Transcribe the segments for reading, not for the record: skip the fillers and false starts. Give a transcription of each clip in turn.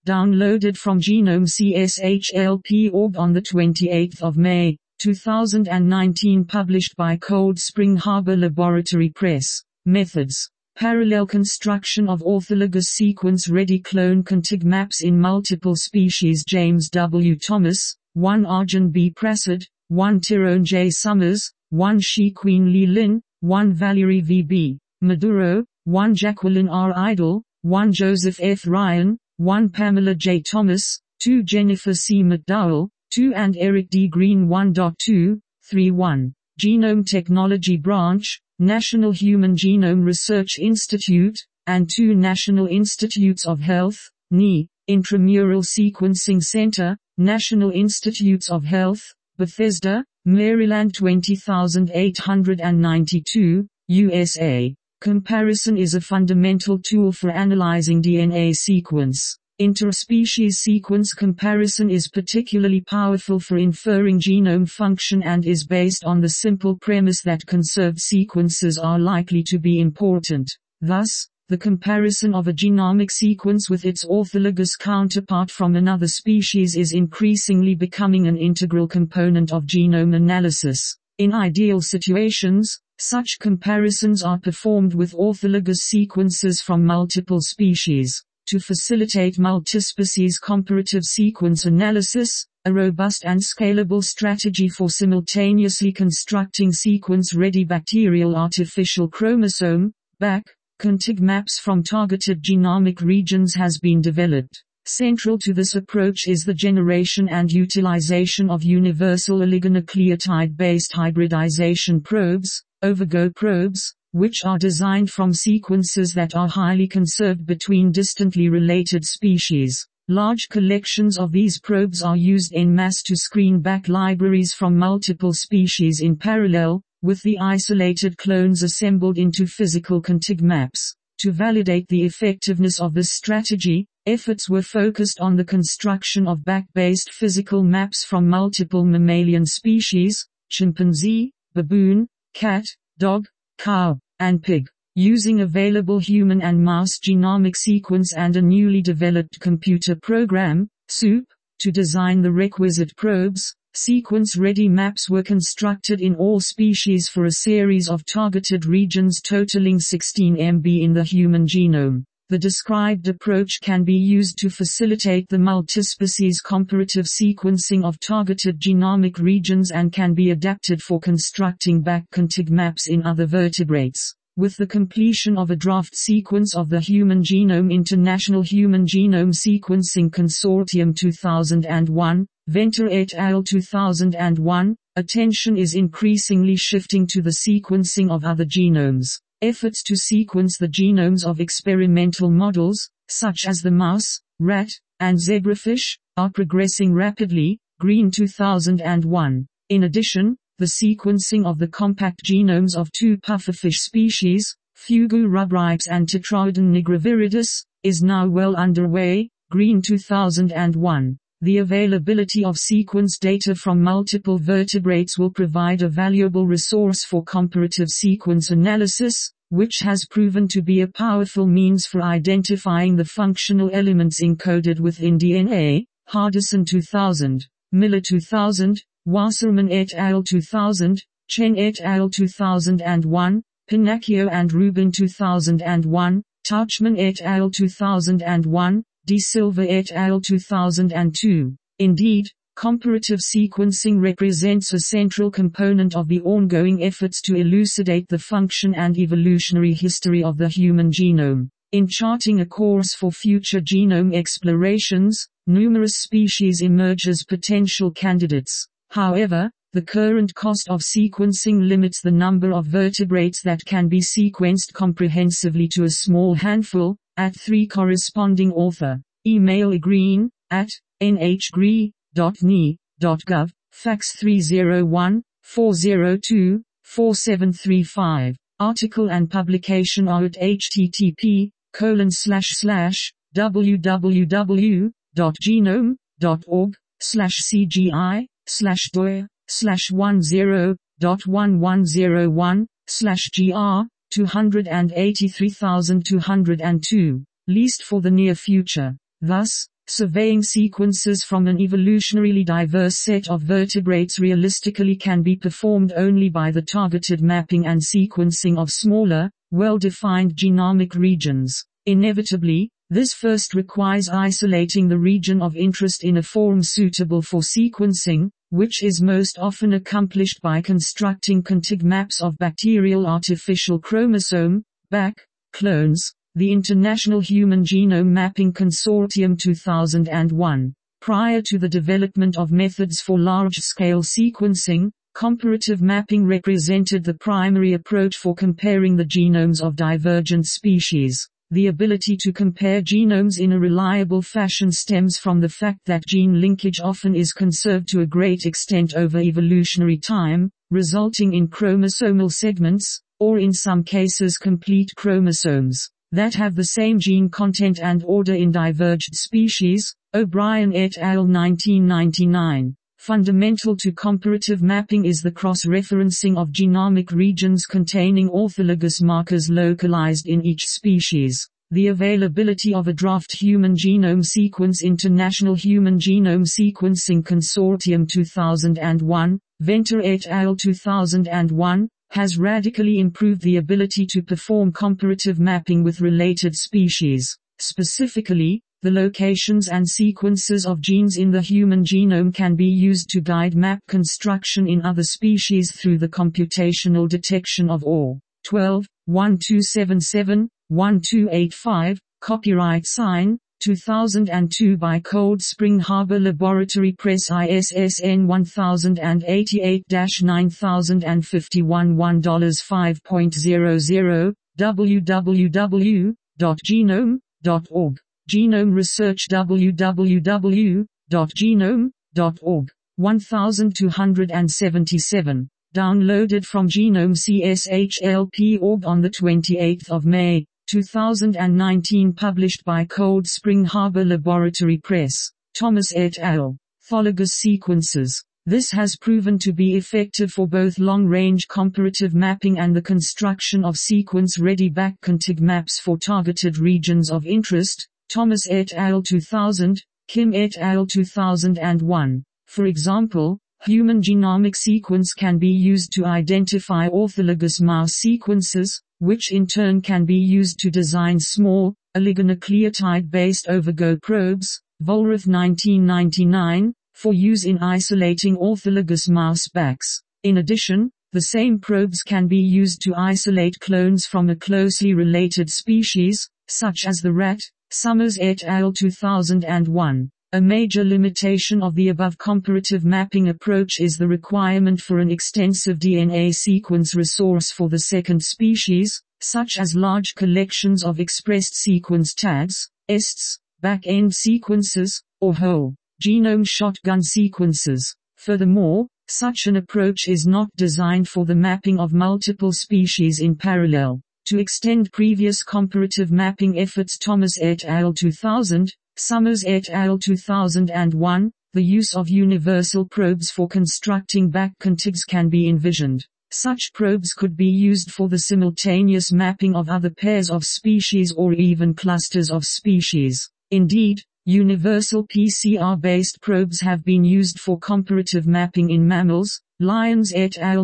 downloaded from GenomeCSHLP.org on 28 May, 2019, published by Cold Spring Harbor Laboratory Press. Methods. Parallel construction of orthologous sequence-ready clone contig maps in multiple species. James W. Thomas, 1 Arjun B. Prasad, 1 Tyrone J. Summers, 1 Shi Queen Li Lin, 1 Valerie V. B. Maduro, 1 Jacqueline R. Idle, 1 Joseph F. Ryan, 1 Pamela J. Thomas, 2 Jennifer C. McDowell, 2 and Eric D. Green. 1.2.3.1. Genome Technology Branch, National Human Genome Research Institute, and 2 National Institutes of Health, NI, Intramural Sequencing Center, National Institutes of Health, Bethesda, Maryland. 20892, USA. Comparison is a fundamental tool for analyzing DNA sequence. Interspecies sequence comparison is particularly powerful for inferring genome function and is based on the simple premise that conserved sequences are likely to be important. Thus, the comparison of a genomic sequence with its orthologous counterpart from another species is increasingly becoming an integral component of genome analysis. In ideal situations, such comparisons are performed with orthologous sequences from multiple species. To facilitate multispecies comparative sequence analysis, a robust and scalable strategy for simultaneously constructing sequence-ready bacterial artificial chromosome, BAC, contig maps from targeted genomic regions has been developed. Central to this approach is the generation and utilization of universal oligonucleotide-based hybridization probes, OVIGO probes, which are designed from sequences that are highly conserved between distantly related species. Large collections of these probes are used en masse to screen back libraries from multiple species in parallel, with the isolated clones assembled into physical contig maps. To validate the effectiveness of this strategy, efforts were focused on the construction of back-based physical maps from multiple mammalian species, chimpanzee, baboon, cat, dog, cow, and pig. Using available human and mouse genomic sequence and a newly developed computer program, SOUP, to design the requisite probes, sequence-ready maps were constructed in all species for a series of targeted regions totaling 16 MB in the human genome. The described approach can be used to facilitate the multispecies comparative sequencing of targeted genomic regions and can be adapted for constructing back contig maps in other vertebrates. With the completion of a draft sequence of the human genome, International Human Genome Sequencing Consortium 2001, Venter et al. 2001, attention is increasingly shifting to the sequencing of other genomes. Efforts to sequence the genomes of experimental models, such as the mouse, rat, and zebrafish, are progressing rapidly. Green 2001. In addition, the sequencing of the compact genomes of 2 pufferfish species, Fugu rubripes and Tetraodon nigroviridis, is now well underway. Green 2001. The availability of sequence data from multiple vertebrates will provide a valuable resource for comparative sequence analysis, which has proven to be a powerful means for identifying the functional elements encoded within DNA. Hardison 2000, Miller 2000, Wasserman et al. 2000, Chen et al. 2001, Pinacchio and Rubin 2001, Tauchman et al. 2001, De Silva et al. 2002. Indeed, comparative sequencing represents a central component of the ongoing efforts to elucidate the function and evolutionary history of the human genome. In charting a course for future genome explorations, numerous species emerge as potential candidates. However, the current cost of sequencing limits the number of vertebrates that can be sequenced comprehensively to a small handful. At 3 corresponding author. Email agreen@nhgre.ni.gov, fax 301-402-4735. Article and publication are at http://www.genome.org/cgi/10.1101/gr 283,202, leased for the near future. Thus, Surveying sequences from an evolutionarily diverse set of vertebrates realistically can be performed only by the targeted mapping and sequencing of smaller, well-defined genomic regions. Inevitably, this first requires isolating the region of interest in a form suitable for sequencing, which is most often accomplished by constructing contig maps of bacterial artificial chromosome, BAC, clones. The International Human Genome Mapping Consortium 2001. Prior to the development of methods for large-scale sequencing, comparative mapping represented the primary approach for comparing the genomes of divergent species. The ability to compare genomes in a reliable fashion stems from the fact that gene linkage often is conserved to a great extent over evolutionary time, resulting in chromosomal segments, or in some cases complete chromosomes, that have the same gene content and order in diverged species. O'Brien et al. 1999. Fundamental to comparative mapping is the cross-referencing of genomic regions containing orthologous markers localized in each species. The availability of a draft human genome sequence. International Human Genome Sequencing Consortium 2001, Venter et al. 2001, has radically improved the ability to perform comparative mapping with related species. Specifically, the locations and sequences of genes in the human genome can be used to guide map construction in other species through the computational detection of OR. 12, 1277, 1285, copyright sign, 2002 by Cold Spring Harbor Laboratory Press ISSN 1088-9051 $5.00, www.genome.org. Genome Research www.genome.org. 1277. Downloaded from Genome CSHLP.org on 28 May, 2019. Published by Cold Spring Harbor Laboratory Press. Thomas et al. Orthologous sequences. This has proven to be effective for both long-range comparative mapping and the construction of sequence-ready back-contig maps for targeted regions of interest. Thomas et al. 2000, Kim et al. 2001. For example, human genomic sequence can be used to identify orthologous mouse sequences, which in turn can be used to design small, oligonucleotide-based OVGO probes, Vollrath 1999, for use in isolating orthologous mouse backs. In addition, the same probes can be used to isolate clones from a closely related species, such as the rat. Summers et al. 2001. A major limitation of the above comparative mapping approach is the requirement for an extensive DNA sequence resource for the second species, such as large collections of expressed sequence tags, ESTs, back-end sequences, or whole genome shotgun sequences. Furthermore, such an approach is not designed for the mapping of multiple species in parallel. To extend previous comparative mapping efforts. Thomas et al. 2000, Summers et al. 2001, the use of universal probes for constructing back-contigs can be envisioned. Such probes could be used for the simultaneous mapping of other pairs of species or even clusters of species. Indeed, universal PCR-based probes have been used for comparative mapping in mammals. Lyons et al.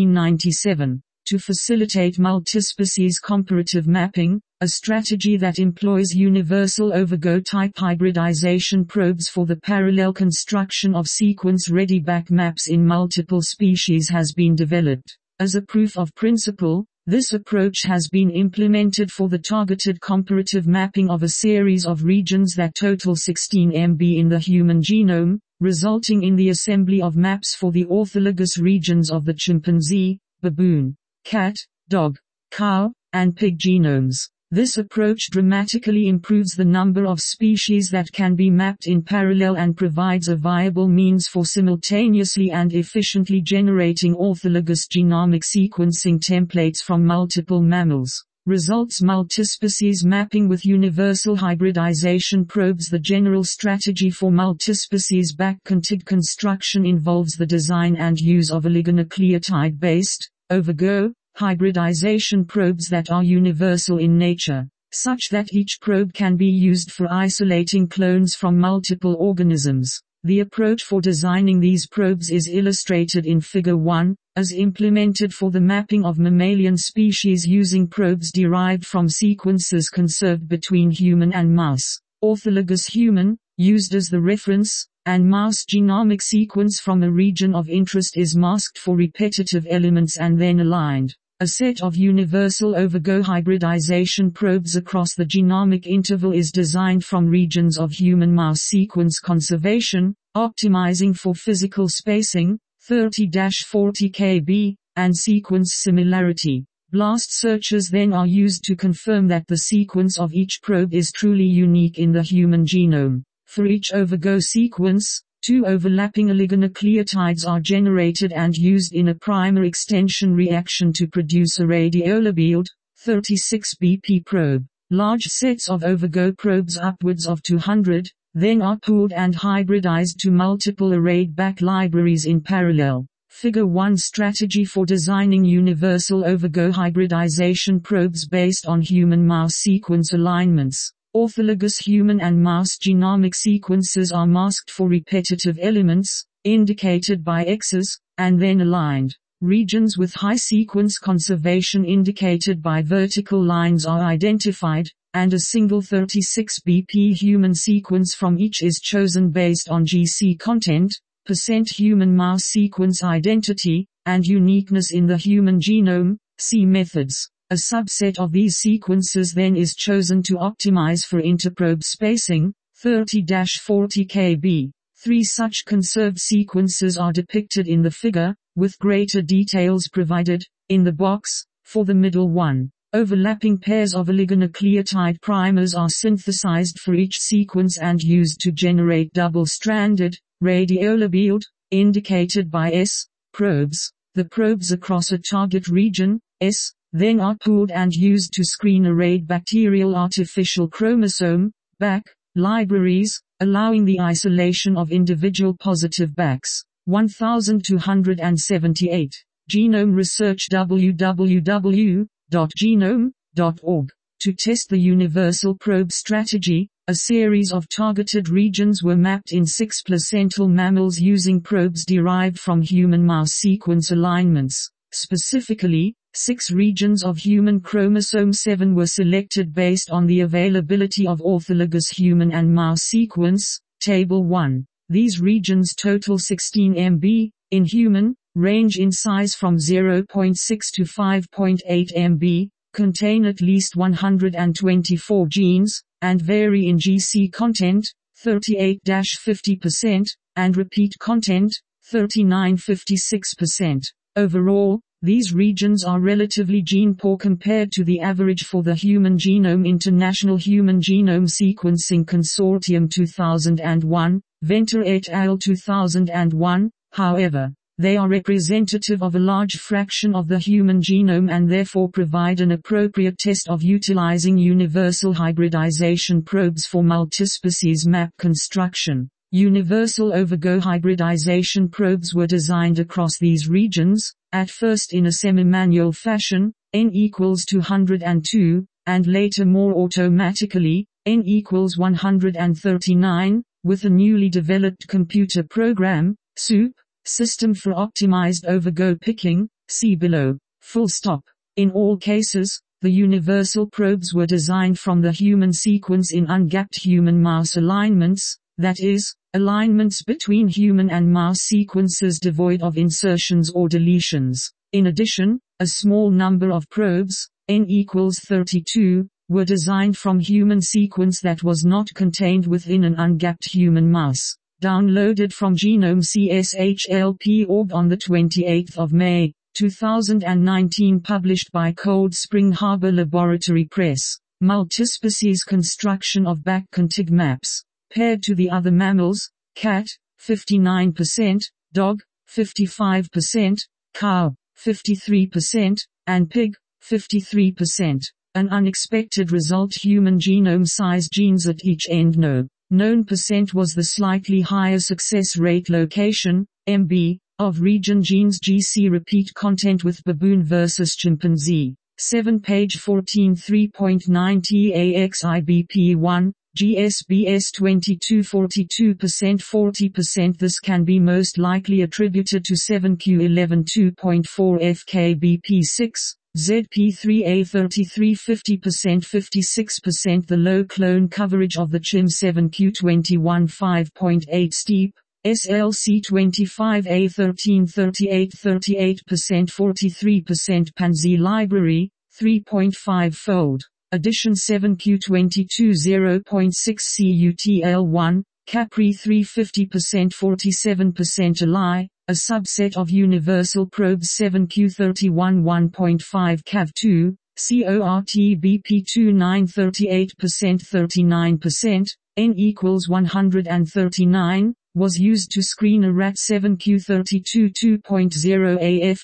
1997. To facilitate multispecies comparative mapping, a strategy that employs universal OVGO-type hybridization probes for the parallel construction of sequence-ready back maps in multiple species has been developed. As a proof of principle, this approach has been implemented for the targeted comparative mapping of a series of regions that total 16 MB in the human genome, resulting in the assembly of maps for the orthologous regions of the chimpanzee, baboon, cat, dog, cow, and pig genomes. This approach dramatically improves the number of species that can be mapped in parallel and provides a viable means for simultaneously and efficiently generating orthologous genomic sequencing templates from multiple mammals. Results: multispecies mapping with universal hybridization probes. The general strategy for multispecies back-contig construction involves the design and use of oligonucleotide-based, OVGO, hybridization probes that are universal in nature. such that each probe can be used for isolating clones from multiple organisms. The approach for designing these probes is illustrated in Figure 1, as implemented for the mapping of mammalian species using probes derived from sequences conserved between human and mouse. Orthologous human, used as the reference, and mouse genomic sequence from a region of interest is masked for repetitive elements and then aligned. A set of universal overgo hybridization probes across the genomic interval is designed from regions of human-mouse sequence conservation, optimizing for physical spacing, 30-40 kb, and sequence similarity. Blast searches then are used to confirm that the sequence of each probe is truly unique in the human genome. For each overgo sequence, 2 overlapping oligonucleotides are generated and used in a primer extension reaction to produce a radiolabeled, 36 BP probe. Large sets of overgo probes upwards of 200, then are pooled and hybridized to multiple arrayed back libraries in parallel. Figure 1 strategy for designing universal overgo hybridization probes based on human-mouse sequence alignments. Orthologous human and mouse genomic sequences are masked for repetitive elements, indicated by X's, and then aligned. Regions with high sequence conservation indicated by vertical lines are identified, and a single 36 BP human sequence from each is chosen based on GC content, % human mouse sequence identity, and uniqueness in the human genome. See methods. A subset of these sequences then is chosen to optimize for interprobe spacing, 30-40 kb. 3 such conserved sequences are depicted in the figure, with greater details provided, in the box, for the middle one. Overlapping pairs of oligonucleotide primers are synthesized for each sequence and used to generate double-stranded, radiolabeled, indicated by S, probes. The probes across a target region, S, then are pooled and used to screen arrayed bacterial artificial chromosome, BAC, libraries, allowing the isolation of individual positive BACs. 1278. Genome Research www.genome.org. To test the universal probe strategy, a series of targeted regions were mapped in 6 placental mammals using probes derived from human-mouse sequence alignments. Specifically, 6 regions of human chromosome 7 were selected based on the availability of orthologous human and mouse sequence, Table 1. These regions total 16 MB, in human, range in size from 0.6 to 5.8 MB, contain at least 124 genes, and vary in GC content, 38-50%, and repeat content, 39-56%. Overall, these regions are relatively gene-poor compared to the average for the Human Genome International Human Genome Sequencing Consortium 2001, Venter et al. 2001, however. They are representative of a large fraction of the human genome and therefore provide an appropriate test of utilizing universal hybridization probes for multispecies map construction. Universal overgo hybridization probes were designed across these regions, at first in a semi-manual fashion, n equals 202, and later more automatically, n equals 139, with a newly developed computer program, SOUP, System for Optimized Overgo Picking, see below. Full stop. In all cases, the universal probes were designed from the human sequence in ungapped human-mouse alignments, that is, alignments between human and mouse sequences devoid of insertions or deletions. In addition, a small number of probes, n equals 32, were designed from human sequence that was not contained within an ungapped human mouse. Downloaded from Genome CSHLP.org on 28 May, 2019. Published by Cold Spring Harbor Laboratory Press. Multispecies construction of back contig maps. Paired to the other mammals, cat, 59%, dog, 55%, cow, 53%, and pig, 53%. An unexpected result: human genome size genes at each end known percent was the slightly higher success rate location, MB, of region genes GC repeat content with baboon versus chimpanzee. 7 page 14 3.9 TAXIBP1, GSBS 2242% 40%. This can be most likely attributed to 7Q11 2.4 FKBP6, ZP3A 33 50% 56%. The low clone coverage of the CHIM 7Q21 5.8 steep, SLC 25A 13 38 38% 43%. Pansy Library, 3.5-fold. Addition 7Q22 0.6 CUTL1, Capri 3 50% 47%. ALI, a subset of universal probes 7Q31 1.5 CAV2, CORT-BP2 9 38% 39%, N equals 139, was used to screen a RAT 7Q32 2.0 AF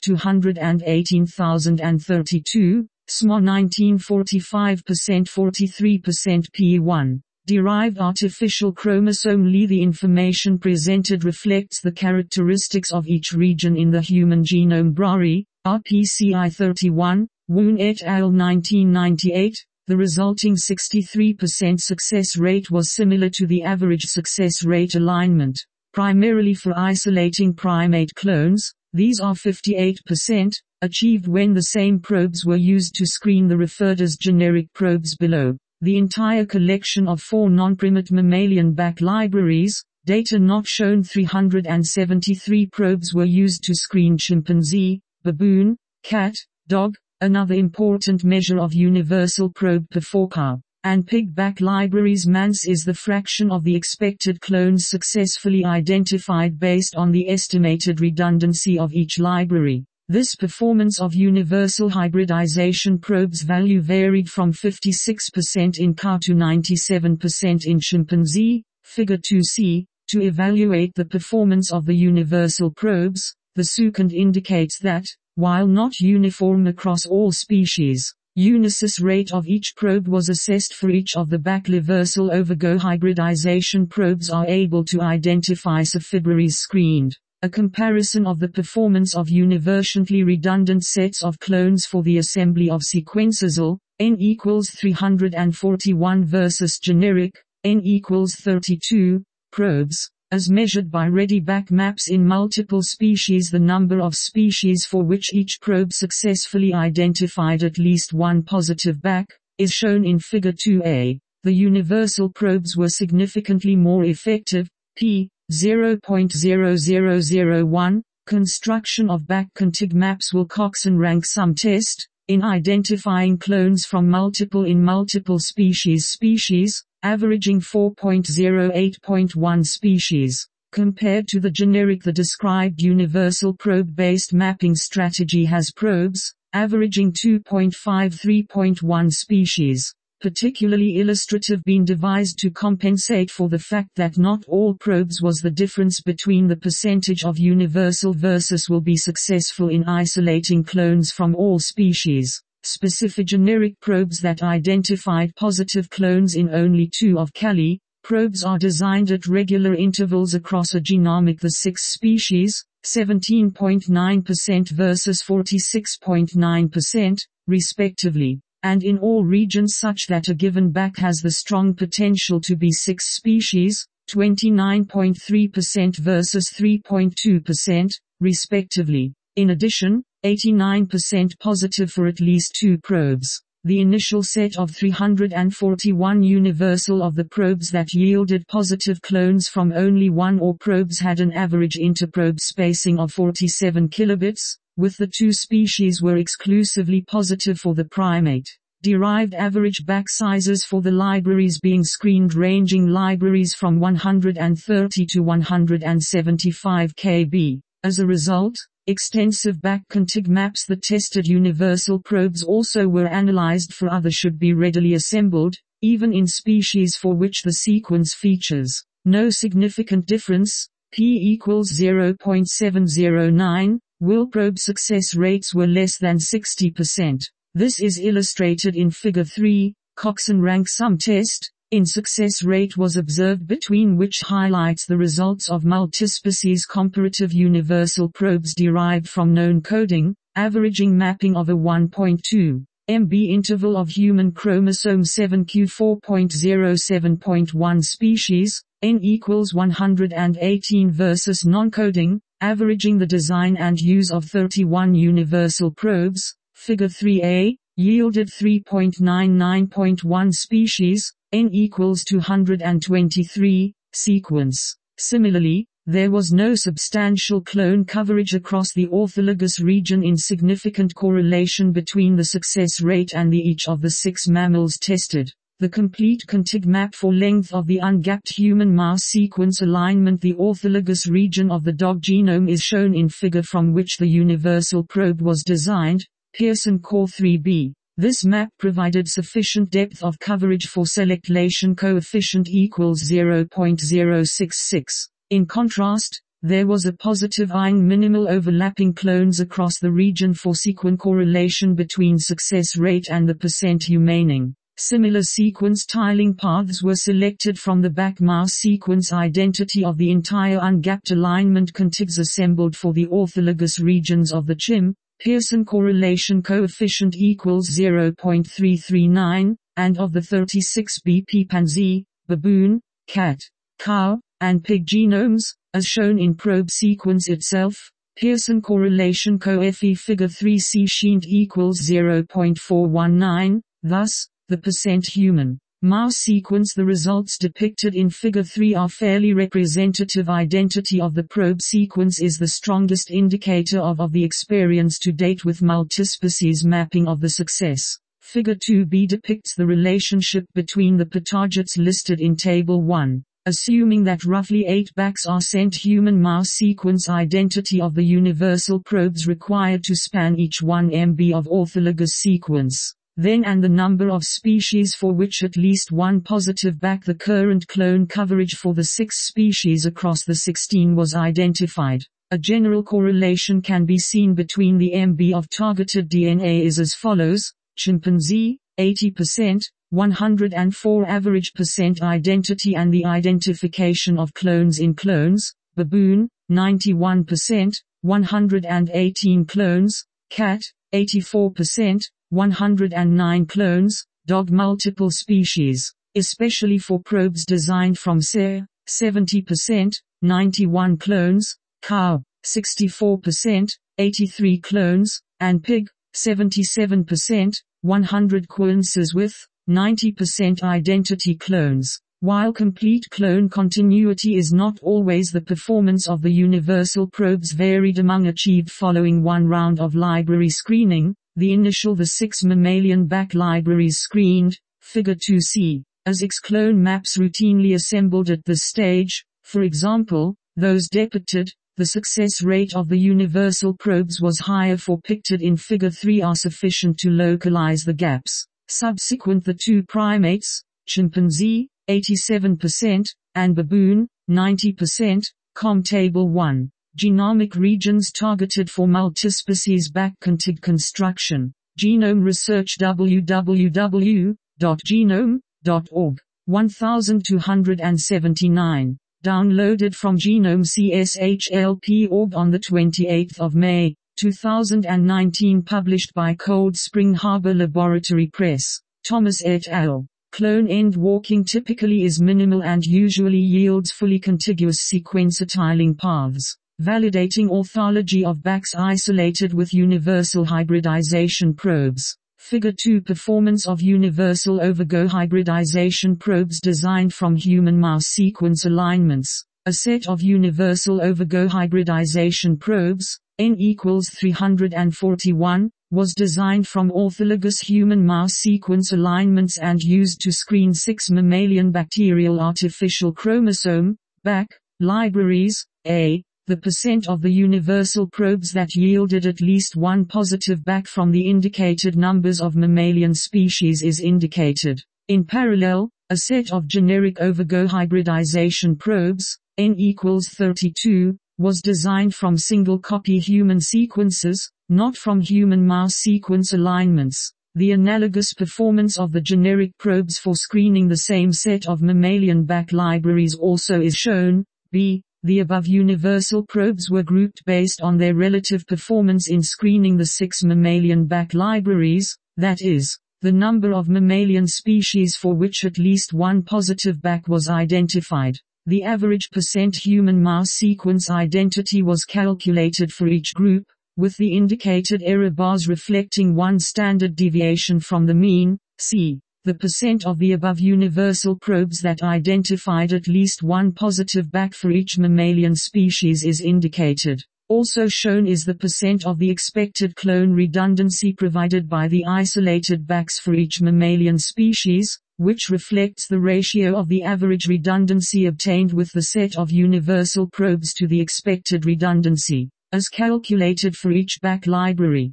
218,032, SMA 1945% 43% P1. Derived artificial chromosome. The information presented reflects the characteristics of each region in the human genome. Brary, RPCI 31, Woon et al. 1998. The resulting 63% success rate was similar to the average success rate alignment, primarily for isolating primate clones. These are 58%, achieved when the same probes were used to screen the referred as generic probes below. The entire collection of 4 non-primate mammalian back libraries, data not shown. 373 probes were used to screen chimpanzee, baboon, cat, dog, another important measure of universal probe perforca, and pig back libraries. MANS is the fraction of the expected clones successfully identified based on the estimated redundancy of each library. This performance of universal hybridization probes value varied from 56% in CA to 97% in chimpanzee, figure 2c. To evaluate the performance of the universal probes, the second indicates that, while not uniform across all species, unisys rate of each probe was assessed for each of the back reversal overgo hybridization probes are able to identify subfibraries screened. A comparison of the performance of universally redundant sets of clones for the assembly of sequences N equals 341 versus generic, N equals 32, probes, as measured by ready back maps in multiple species. The number of species for which each probe successfully identified at least one positive back, is shown in figure 2a. The universal probes were significantly more effective, p. 0.0001, construction of back contig maps. Wilcoxon rank sum test, in identifying clones from multiple species, averaging 4.08.1 species. Compared to the generic, the described universal probe-based mapping strategy has probes, averaging 2.53.1 species. Particularly illustrative, been devised to compensate for the fact that not all probes was the difference between the percentage of universal versus will be successful in isolating clones from all species. Specific generic probes that identified positive clones in only 2 of Cali. Probes are designed at regular intervals across a genomic. The 6 species, 17.9% versus 46.9%, respectively, and in all regions such that a given back has the strong potential to be 6 species, 29.3% versus 3.2%, respectively. In addition, 89% positive for at least 2 probes. The initial set of 341 universal of the probes that yielded positive clones from only 1 or probes had an average interprobe spacing of 47 kilobits, with the 2 species were exclusively positive for the primate. Derived average back sizes for the libraries being screened ranging libraries from 130 to 175 kb. As a result, extensive back contig maps. The tested universal probes also were analyzed for other should be readily assembled, even in species for which the sequence features no significant difference, p equals 0.709, will probe success rates were less than 60%. This is illustrated in figure 3, Coxon rank sum test. In success rate was observed between which highlights the results of multispecies comparative universal probes derived from known coding, averaging mapping of a 1.2. MB interval of human chromosome 7q4.07.1 species, N equals 118 versus non-coding, averaging the design and use of 31 universal probes, figure 3a, yielded 3.99.1 species, N equals 223, sequence. Similarly, there was no substantial clone coverage across the orthologous region in significant correlation between the success rate and each of the 6 mammals tested. The complete contig map for length of the ungapped human mouse sequence alignment. The orthologous region of the dog genome is shown in figure from which the universal probe was designed, Pearson Core 3b. This map provided sufficient depth of coverage for select-lation coefficient equals 0.066. In contrast, there was a positive-ing minimal overlapping clones across the region for sequence correlation between success rate and the percent humaning. Similar sequence tiling paths were selected from the back mouse sequence identity of the entire ungapped alignment contigs assembled for the orthologous regions of the chimp. Pearson correlation coefficient equals 0.339, and of the 36 chimpanzee, baboon, cat, cow, and pig genomes, as shown in probe sequence itself, Pearson correlation coefficient figure 3c sheent equals 0.419, thus, the percent human mouse sequence. The results depicted in figure 3 are fairly representative. Identity of the probe sequence is the strongest indicator of the experience to date with multispecies mapping of the success. Figure 2b depicts the relationship between the p-targets listed in table 1. Assuming that roughly 8 backs are sent, human mouse sequence identity of the universal probes required to span each 1 MB of orthologous sequence. Then and the number of species for which at least one positive back. The current clone coverage for the 6 species across the 16 was identified. A general correlation can be seen between the MB of targeted DNA is as follows: chimpanzee, 80%, 104 average percent identity and the identification of clones in clones, baboon, 91%, 118 clones, cat, 84%, 109 clones, dog multiple species, especially for probes designed from SER, 70%, 91 clones, cow, 64%, 83 clones, and pig, 77%, 100 sequences with 90% identity clones. While complete clone continuity is not always, the performance of the universal probes varied among achieved following one round of library screening. The 6 mammalian back libraries screened, figure 2c, as X-clone maps routinely assembled at this stage. For example, those depicted, the success rate of the universal probes was higher for pictured in figure 3 are sufficient to localize the gaps. Subsequent the 2 primates, chimpanzee, 87%, and baboon, 90%, com table 1. Genomic regions targeted for multispecies back contig construction. Genome Research www.genome.org. 1279. Downloaded from Genome CSHLP.org on 28 May, 2019. Published by Cold Spring Harbor Laboratory Press. Thomas et al. Clone end walking typically is minimal and usually yields fully contiguous sequencer tiling paths. Validating orthology of backs isolated with universal hybridization probes. Figure 2 performance of universal overgo hybridization probes designed from human mouse sequence alignments. A set of universal overgo hybridization probes, N equals 341, was designed from orthologous human mouse sequence alignments and used to screen 6 mammalian bacterial artificial chromosome, BAC, libraries. The percent of the universal probes that yielded at least one positive back from the indicated numbers of mammalian species is indicated. In parallel, a set of generic overgo hybridization probes, N equals 32, was designed from single copy human sequences, not from human mouse sequence alignments. The analogous performance of the generic probes for screening the same set of mammalian back libraries also is shown. The above universal probes were grouped based on their relative performance in screening the 6 mammalian back libraries. that is, the number of mammalian species for which at least one positive BAC was identified. The average % human mouse sequence identity was calculated for each group, with the indicated error bars reflecting one standard deviation from the mean. C. The % of the above universal probes that identified at least one positive BAC for each mammalian species is indicated. Also shown is the % of the expected clone redundancy provided by the isolated BACs for each mammalian species, which reflects the ratio of the average redundancy obtained with the set of universal probes to the expected redundancy, as calculated for each BAC library.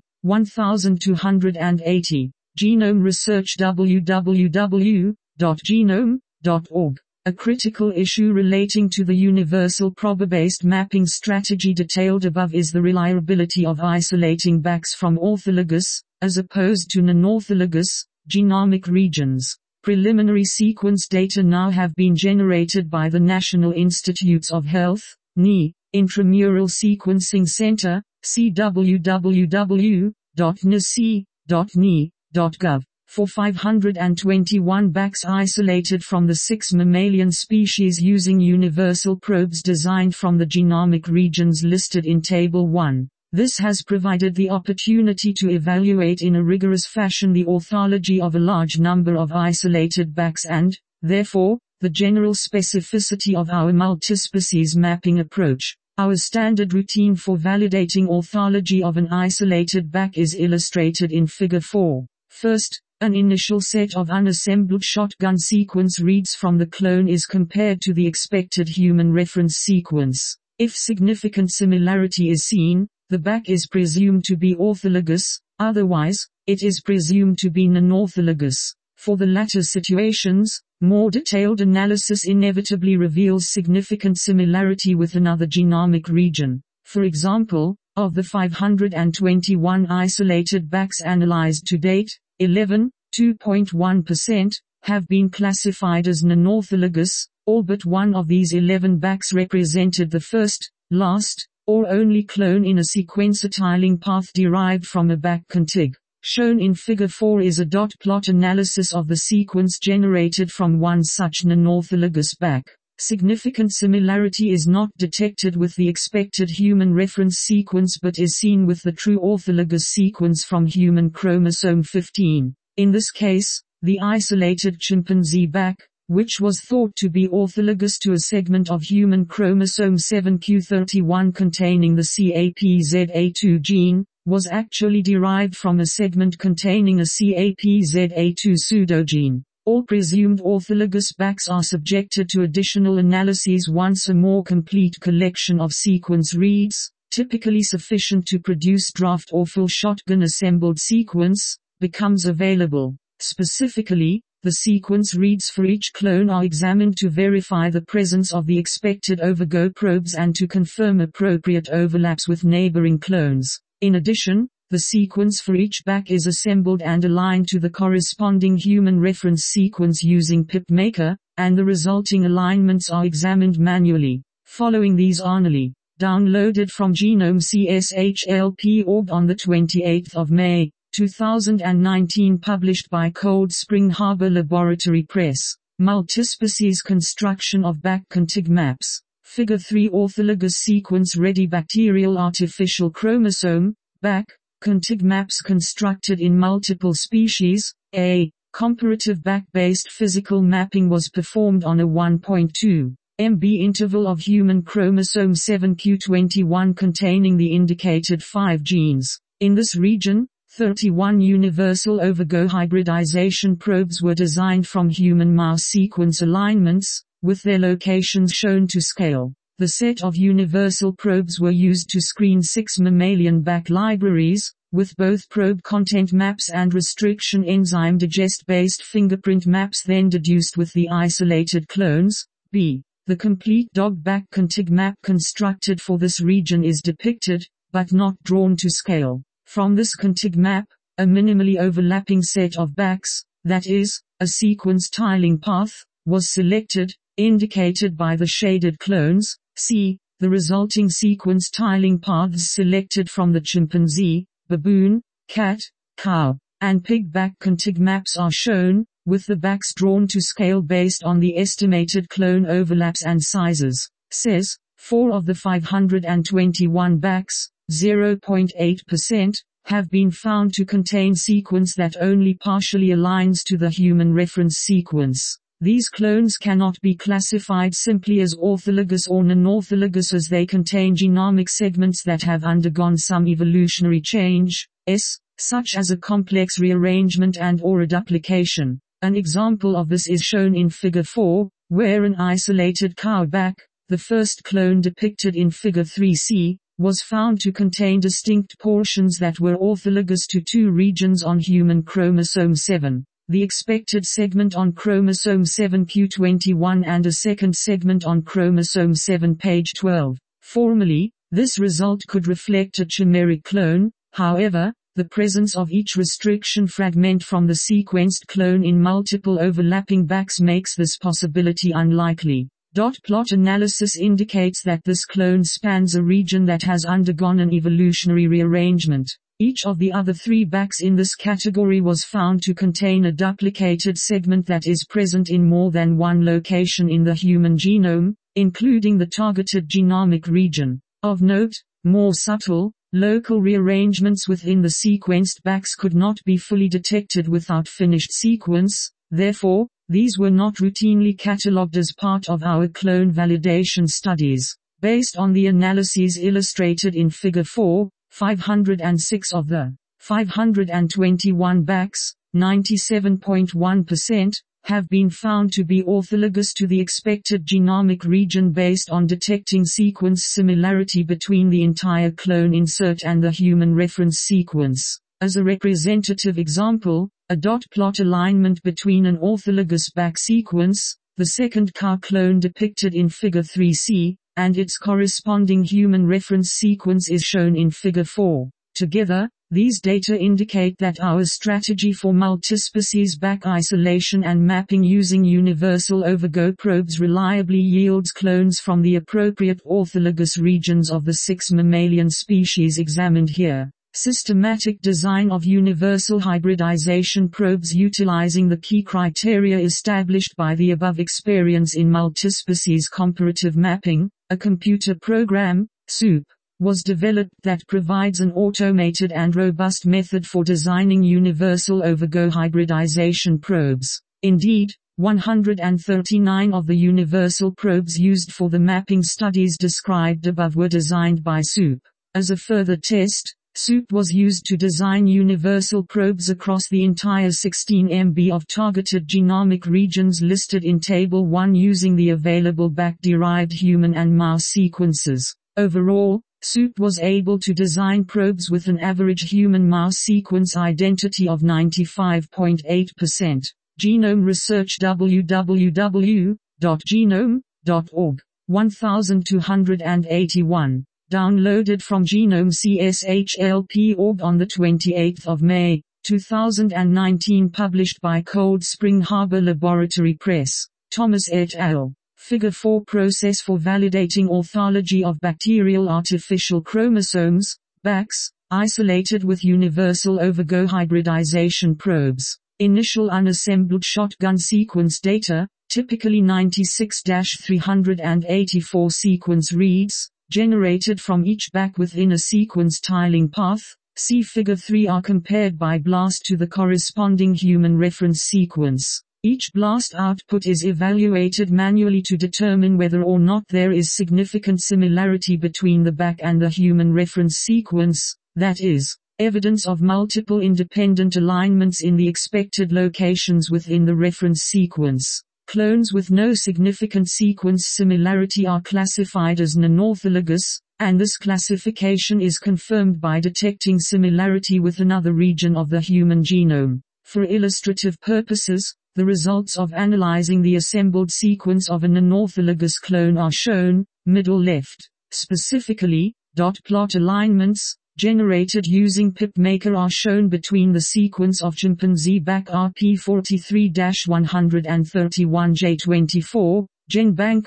1280. Genome Research www.genome.org. A critical issue relating to the universal probability-based mapping strategy detailed above is the reliability of isolating BACs from orthologous, as opposed to non-orthologous, genomic regions. Preliminary sequence data now have been generated by the National Institutes of Health, NI, Intramural Sequencing Center, www.nisi.ni.gov, for 521 BACs isolated from the 6 mammalian species using universal probes designed from the genomic regions listed in Table 1. This has provided the opportunity to evaluate in a rigorous fashion the orthology of a large number of isolated BACs and, therefore, the general specificity of our multispecies mapping approach. Our standard routine for validating orthology of an isolated BAC is illustrated in Figure 4. First, an initial set of unassembled shotgun sequence reads from the clone is compared to the expected human reference sequence. If significant similarity is seen, the BAC is presumed to be orthologous, otherwise, it is presumed to be non-orthologous. For the latter situations, more detailed analysis inevitably reveals significant similarity with another genomic region. For example, of the 521 isolated BACs analyzed to date, 11.2% have been classified as non-orthologous. All but one of these 11 BACs represented the first, last, or only clone in a sequencer tiling path derived from a BAC contig. Shown in Figure 4 is a dot plot analysis of the sequence generated from one such non-orthologous BAC. Significant similarity is not detected with the expected human reference sequence but is seen with the true orthologous sequence from human chromosome 15. In this case, the isolated chimpanzee BAC, which was thought to be orthologous to a segment of human chromosome 7q31 containing the CAPZA2 gene, was actually derived from a segment containing a CAPZA2 pseudogene. All presumed orthologous BACs are subjected to additional analyses once a more complete collection of sequence reads, typically sufficient to produce draft or full shotgun assembled sequence, becomes available. Specifically, the sequence reads for each clone are examined to verify the presence of the expected overgo probes and to confirm appropriate overlaps with neighboring clones. In addition, the sequence for each BAC is assembled and aligned to the corresponding human reference sequence using PipMaker, and the resulting alignments are examined manually. Following these annually, downloaded from Genome CSHLP.org on 28 May, 2019, published by Cold Spring Harbor Laboratory Press. Multispecies construction of BAC contig maps. Figure 3 orthologous sequence-ready bacterial artificial chromosome, BAC, contig maps constructed in multiple species. A comparative BAC-based physical mapping was performed on a 1.2 MB interval of human chromosome 7q21 containing the indicated 5 genes. In this region, 31 universal overgo hybridization probes were designed from human mouse sequence alignments, with their locations shown to scale. The set of universal probes were used to screen 6 mammalian BAC libraries, with both probe content maps and restriction enzyme digest-based fingerprint maps then deduced with the isolated clones. B. The complete dog BAC contig map constructed for this region is depicted, but not drawn to scale. From this contig map, a minimally overlapping set of BACs, that is, a sequence tiling path, was selected, indicated by the shaded clones. C. The resulting sequence tiling paths selected from the chimpanzee, baboon, cat, cow, and pigback contig maps are shown, with the backs drawn to scale based on the estimated clone overlaps and sizes. Says, 4 of the 521 backs, 0.8%, have been found to contain sequence that only partially aligns to the human reference sequence. These clones cannot be classified simply as orthologous or non-orthologous, as they contain genomic segments that have undergone some evolutionary change, such as a complex rearrangement and/or a duplication. An example of this is shown in Figure 4, where an isolated cow back, the first clone depicted in Figure 3c, was found to contain distinct portions that were orthologous to 2 regions on human chromosome 7. The expected segment on chromosome 7 q21 and a second segment on chromosome 7 page 12. Formally, this result could reflect a chimeric clone. However, the presence of each restriction fragment from the sequenced clone in multiple overlapping backs makes this possibility unlikely. Dot plot analysis indicates that this clone spans a region that has undergone an evolutionary rearrangement. Each of the other 3 backs in this category was found to contain a duplicated segment that is present in more than one location in the human genome, including the targeted genomic region. Of note, more subtle, local rearrangements within the sequenced backs could not be fully detected without finished sequence. Therefore, these were not routinely catalogued as part of our clone validation studies. Based on the analyses illustrated in Figure 4, 506 of the 521 backs, 97.1%, have been found to be orthologous to the expected genomic region based on detecting sequence similarity between the entire clone insert and the human reference sequence. As a representative example, a dot plot alignment between an orthologous back sequence, the second CAR clone depicted in Figure 3c, and its corresponding human reference sequence is shown in Figure 4. Together, these data indicate that our strategy for multispecies back isolation and mapping using universal OVIGO probes reliably yields clones from the appropriate orthologous regions of the 6 mammalian species examined here. Systematic design of universal hybridization probes utilizing the key criteria established by the above experience in multispecies comparative mapping, a computer program, SOUP, was developed that provides an automated and robust method for designing universal OVIGO hybridization probes. Indeed, 139 of the universal probes used for the mapping studies described above were designed by SOUP. As a further test, SOUP was used to design universal probes across the entire 16 MB of targeted genomic regions listed in Table 1 using the available back-derived human and mouse sequences. Overall, SOUP was able to design probes with an average human-mouse sequence identity of 95.8%. Genome Research www.genome.org. 1281. Downloaded from Genome CSHLP.org on 28 May, 2019. Published by Cold Spring Harbor Laboratory Press. Thomas et al. Figure 4 Process for validating orthology of bacterial artificial chromosomes, BACs, isolated with universal OVIGO hybridization probes. Initial unassembled shotgun sequence data, typically 96-384 sequence reads, generated from each back within a sequence tiling path. See Figure 3 are compared by BLAST to the corresponding human reference sequence. Each BLAST output is evaluated manually to determine whether or not there is significant similarity between the back and the human reference sequence, that is, evidence of multiple independent alignments in the expected locations within the reference sequence. Clones with no significant sequence similarity are classified as non-orthologous, and this classification is confirmed by detecting similarity with another region of the human genome. For illustrative purposes, the results of analyzing the assembled sequence of a non-orthologous clone are shown, middle left. Specifically, dot plot alignments, generated using PipMaker are shown between the sequence of chimpanzee back RP43-131J24, GenBank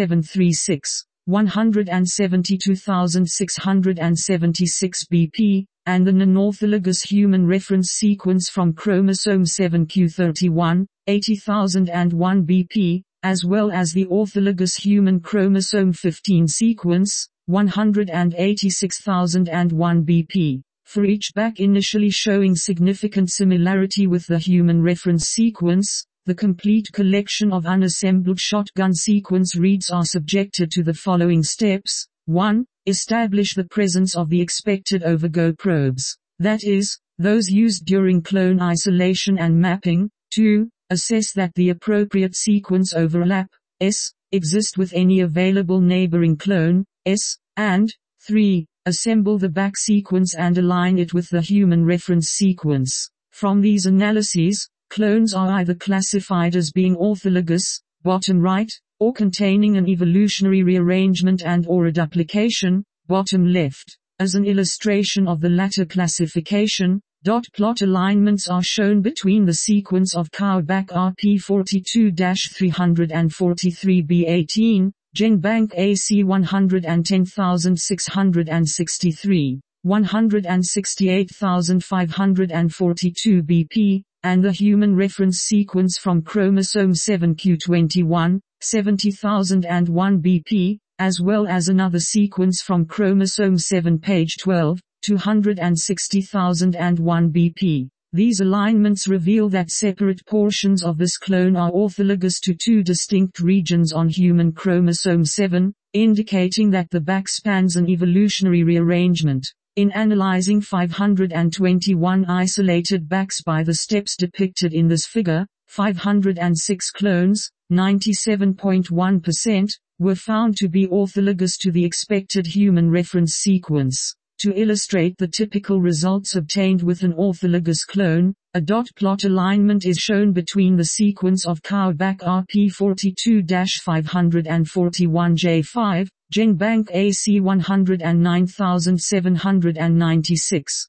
AC087736, 172,676 BP, and the non-orthologous human reference sequence from chromosome 7q31, 80001 BP, as well as the orthologous human chromosome 15 sequence, 186,001 BP, for each back initially showing significant similarity with the human reference sequence. The complete collection of unassembled shotgun sequence reads are subjected to the following steps. 1. Establish the presence of the expected overgo probes, that is, those used during clone isolation and mapping. 2. Assess that the appropriate sequence overlap, S, exist with any available neighboring clone, S, and 3. Assemble the back sequence and align it with the human reference sequence. From these analyses, clones are either classified as being orthologous, bottom right, or containing an evolutionary rearrangement and/or a duplication, bottom left. As an illustration of the latter classification, dot plot alignments are shown between the sequence of Cowback RP42-343b18, GenBank AC 110663, 168,542 BP, and the human reference sequence from chromosome 7q21, 70,001 BP, as well as another sequence from chromosome 7 page 12, 260,001 BP. These alignments reveal that separate portions of this clone are orthologous to two distinct regions on human chromosome 7, indicating that the back spans an evolutionary rearrangement. In analyzing 521 isolated backs by the steps depicted in this figure, 506 clones, 97.1%, were found to be orthologous to the expected human reference sequence. To illustrate the typical results obtained with an orthologous clone, a dot plot alignment is shown between the sequence of Cowback RP42-541J5, GenBank AC 109,796,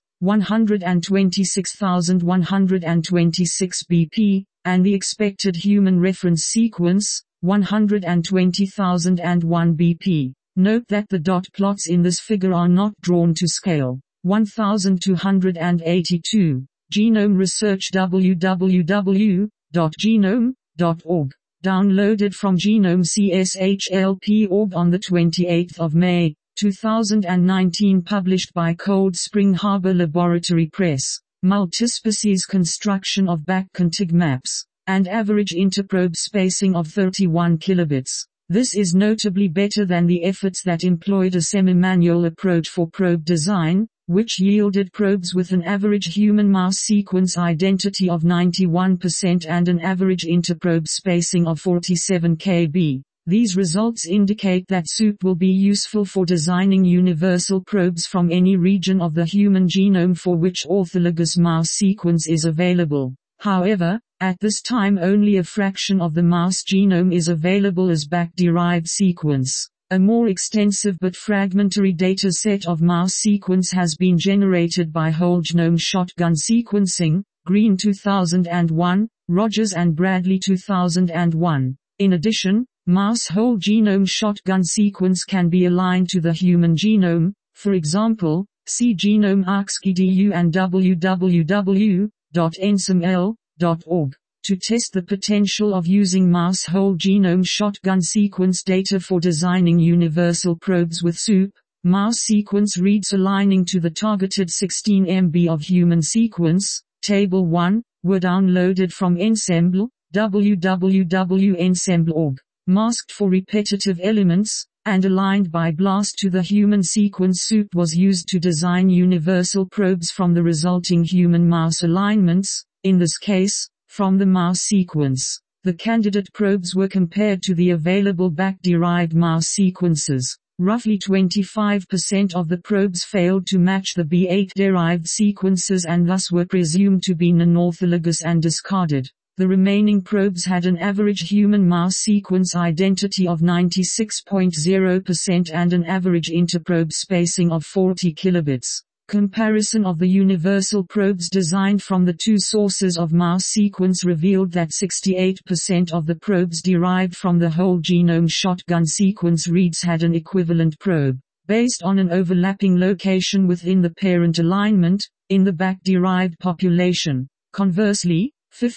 126,126 BP, and the expected human reference sequence, 120,001 BP. Note that the dot plots in this figure are not drawn to scale. 1282. Genome Research www.genome.org. Downloaded from Genome CSHLP.org on the 28th of May, 2019. Published by Cold Spring Harbor Laboratory Press. Multispecies construction of back contig maps, and average interprobe spacing of 31 kilobits. This is notably better than the efforts that employed a semi-manual approach for probe design, which yielded probes with an average human mouse sequence identity of 91% and an average interprobe spacing of 47 kb. These results indicate that SOUP will be useful for designing universal probes from any region of the human genome for which orthologous mouse sequence is available. However, at this time only a fraction of the mouse genome is available as back-derived sequence. A more extensive but fragmentary data set of mouse sequence has been generated by whole genome shotgun sequencing, Green 2001, Rogers and Bradley 2001. In addition, mouse whole genome shotgun sequence can be aligned to the human genome, for example, see Genome ArcSci.edu and www.ensembl.org. To test the potential of using mouse whole genome shotgun sequence data for designing universal probes with SOUP, mouse sequence reads aligning to the targeted 16 MB of human sequence, Table 1, were downloaded from Ensemble, www.ensemble.org, masked for repetitive elements, and aligned by BLAST to the human sequence. SOUP was used to design universal probes from the resulting human mouse alignments, in this case, from the mouse sequence. The candidate probes were compared to the available back-derived mouse sequences. Roughly 25% of the probes failed to match the B8-derived sequences and thus were presumed to be non-orthologous and discarded. The remaining probes had an average human mouse sequence identity of 96.0% and an average interprobe spacing of 40 kilobits. Comparison of the universal probes designed from the two sources of mouse sequence revealed that 68% of the probes derived from the whole genome shotgun sequence reads had an equivalent probe. based on an overlapping location within the parent alignment, in the BAC-derived population. Conversely,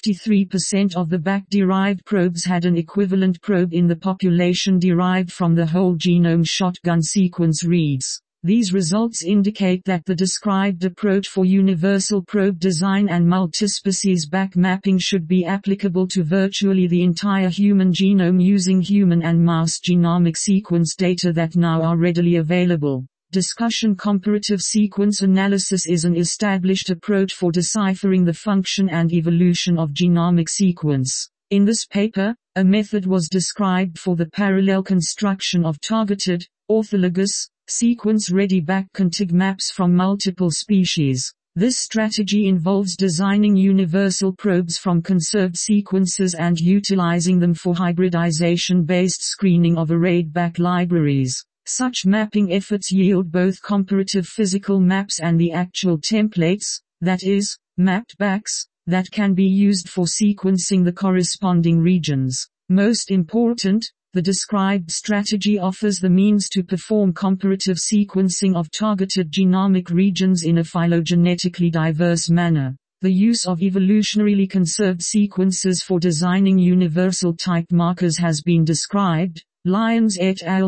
53% of the BAC-derived probes had an equivalent probe in the population derived from the whole genome shotgun sequence reads. These results indicate that the described approach for universal probe design and multispecies BAC mapping should be applicable to virtually the entire human genome using human and mouse genomic sequence data that now are readily available. Discussion comparative sequence analysis is an established approach for deciphering the function and evolution of genomic sequence. In this paper, a method was described for the parallel construction of targeted, orthologous, sequence-ready BAC-contig maps from multiple species. This strategy involves designing universal probes from conserved sequences and utilizing them for hybridization-based screening of arrayed BAC libraries. Such mapping efforts yield both comparative physical maps and the actual templates, that is, mapped BACs, that can be used for sequencing the corresponding regions. Most important, the described strategy offers the means to perform comparative sequencing of targeted genomic regions in a phylogenetically diverse manner. The use of evolutionarily conserved sequences for designing universal type markers has been described. Lyons et al.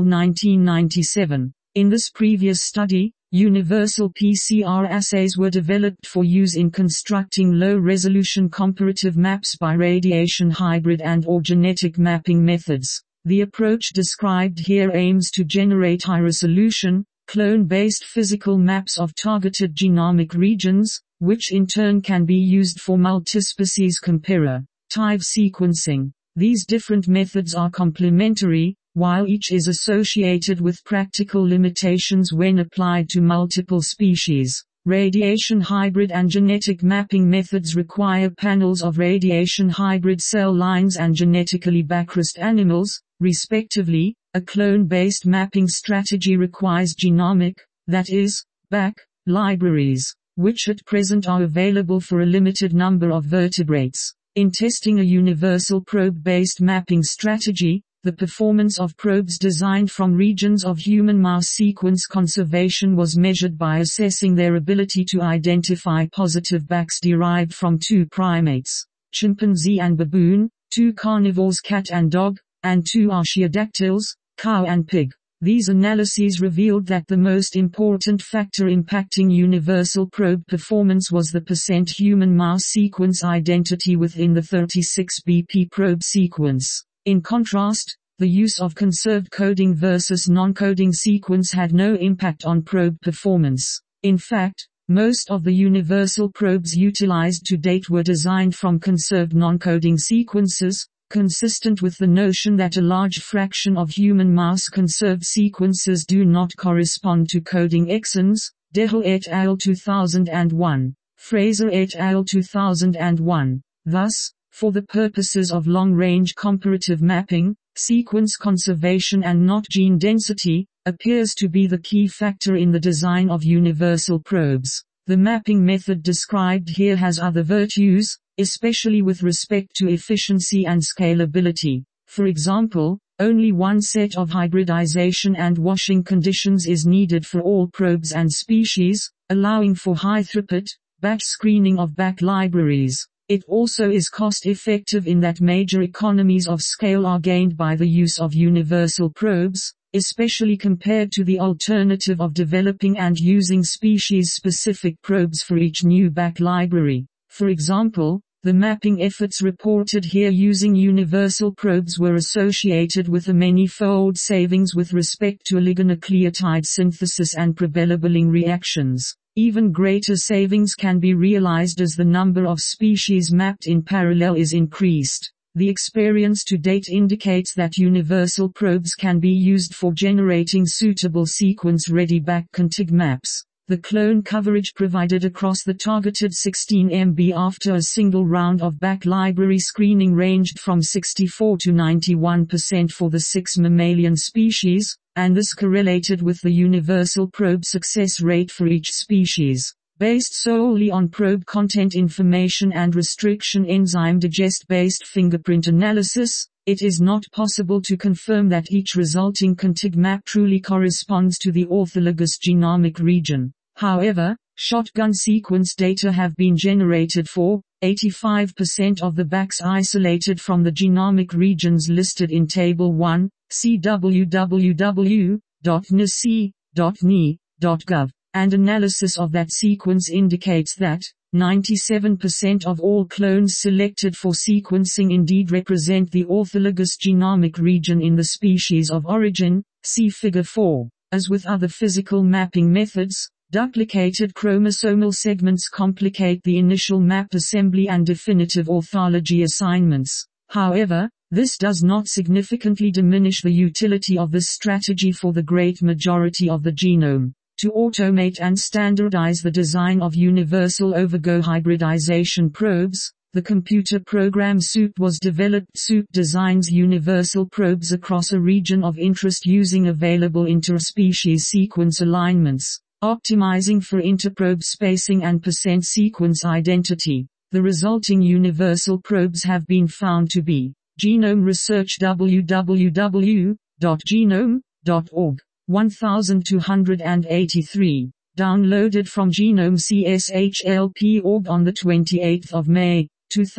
1997. In this previous study, universal PCR assays were developed for use in constructing low-resolution comparative maps by radiation hybrid and/or genetic mapping methods. The approach described here aims to generate high-resolution, clone-based physical maps of targeted genomic regions, which in turn can be used for multispecies comparative sequencing. These different methods are complementary, while each is associated with practical limitations when applied to multiple species. Radiation hybrid and genetic mapping methods require panels of radiation hybrid cell lines and genetically backcrossed animals, respectively. A clone-based mapping strategy requires genomic, that is, BAC, libraries, which at present are available for a limited number of vertebrates. In testing a universal probe-based mapping strategy, the performance of probes designed from regions of human mouse sequence conservation was measured by assessing their ability to identify positive BACs derived from two primates, chimpanzee and baboon, two carnivores cat and dog, and two archaeodactyls, cow and pig. These analyses revealed that the most important factor impacting universal probe performance was the % human mouse sequence identity within the 36 BP probe sequence. In contrast, the use of conserved coding versus non-coding sequence had no impact on probe performance. In fact, most of the universal probes utilized to date were designed from conserved non-coding sequences, consistent with the notion that a large fraction of human mouse conserved sequences do not correspond to coding exons. Dehel et al. 2001. Fraser et al. 2001. Thus, for the purposes of long-range comparative mapping, sequence conservation and not gene density appears to be the key factor in the design of universal probes. The mapping method described here has other virtues, especially with respect to efficiency and scalability. For example, only one set of hybridization and washing conditions is needed for all probes and species, allowing for high throughput, batch screening of BAC libraries. It also is cost-effective in that major economies of scale are gained by the use of universal probes, especially compared to the alternative of developing and using species-specific probes for each new BAC library. For example, the mapping efforts reported here using universal probes were associated with a many-fold savings with respect to oligonucleotide synthesis and probelabeling reactions. Even greater savings can be realized as the number of species mapped in parallel is increased. The experience to date indicates that universal probes can be used for generating suitable sequence-ready BAC-contig maps. The clone coverage provided across the targeted 16 MB after a single round of BAC library screening ranged from 64 to 91% for the 6 mammalian species, and this correlated with the universal probe success rate for each species. Based solely on probe content information and restriction enzyme digest-based fingerprint analysis, it is not possible to confirm that each resulting contig map truly corresponds to the orthologous genomic region. However, shotgun sequence data have been generated for 85% of the BACs isolated from the genomic regions listed in Table 1, see www.nse.ni.gov. And analysis of that sequence indicates that 97% of all clones selected for sequencing indeed represent the orthologous genomic region in the species of origin, see Figure 4. As with other physical mapping methods, duplicated chromosomal segments complicate the initial map assembly and definitive orthology assignments. However, this does not significantly diminish the utility of this strategy for the great majority of the genome. To automate and standardize the design of universal overgo hybridization probes, the computer program SOUP was developed. SOUP designs universal probes across a region of interest using available interspecies sequence alignments, optimizing for interprobe spacing and percent sequence identity. The resulting universal probes have been found to be Genome Research www.genome.org. 1283. Downloaded from Genome CSHLP.org on 28 May,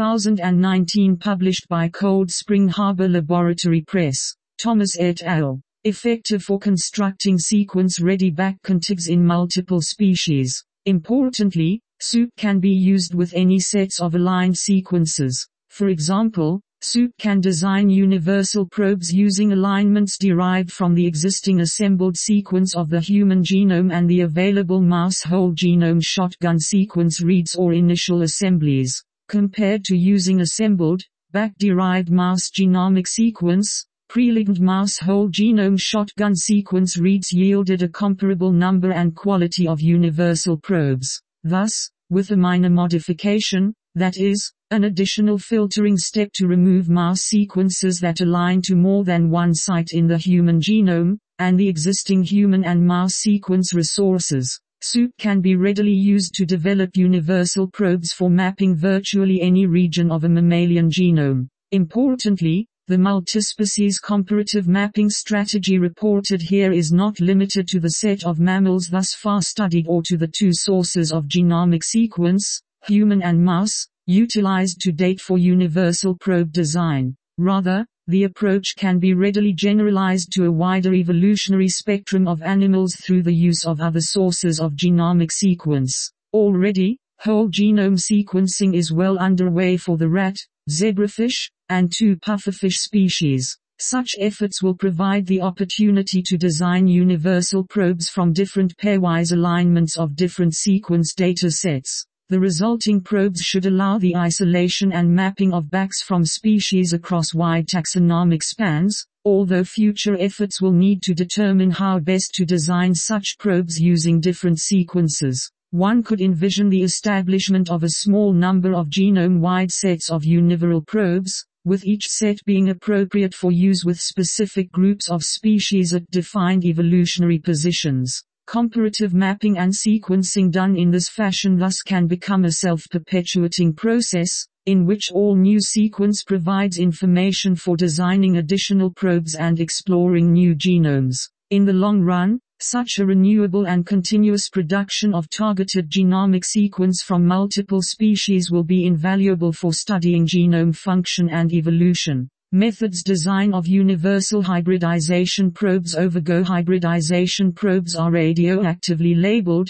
2019. Published by Cold Spring Harbor Laboratory Press. Thomas et al. Effective for constructing sequence-ready BAC contigs in multiple species. Importantly, SOUP can be used with any sets of aligned sequences. For example, SOUP can design universal probes using alignments derived from the existing assembled sequence of the human genome and the available mouse whole genome shotgun sequence reads or initial assemblies. Compared to using assembled, BAC-derived mouse genomic sequence, pre-linked mouse whole genome shotgun sequence reads yielded a comparable number and quality of universal probes. Thus, with a minor modification, that is, an additional filtering step to remove mouse sequences that align to more than one site in the human genome, and the existing human and mouse sequence resources, SOUP can be readily used to develop universal probes for mapping virtually any region of a mammalian genome. Importantly, the multispecies comparative mapping strategy reported here is not limited to the set of mammals thus far studied or to the two sources of genomic sequence, human and mouse, utilized to date for universal probe design. Rather, the approach can be readily generalized to a wider evolutionary spectrum of animals through the use of other sources of genomic sequence. Already, whole genome sequencing is well underway for the rat, zebrafish, and two pufferfish species. Such efforts will provide the opportunity to design universal probes from different pairwise alignments of different sequence data sets. The resulting probes should allow the isolation and mapping of BACs from species across wide taxonomic spans, although future efforts will need to determine how best to design such probes using different sequences. One could envision the establishment of a small number of genome-wide sets of universal probes, with each set being appropriate for use with specific groups of species at defined evolutionary positions. Comparative mapping and sequencing done in this fashion thus can become a self-perpetuating process, in which all new sequence provides information for designing additional probes and exploring new genomes. In the long run, such a renewable and continuous production of targeted genomic sequence from multiple species will be invaluable for studying genome function and evolution. Methods design of universal hybridization probes. Overgo hybridization probes are radioactively labeled,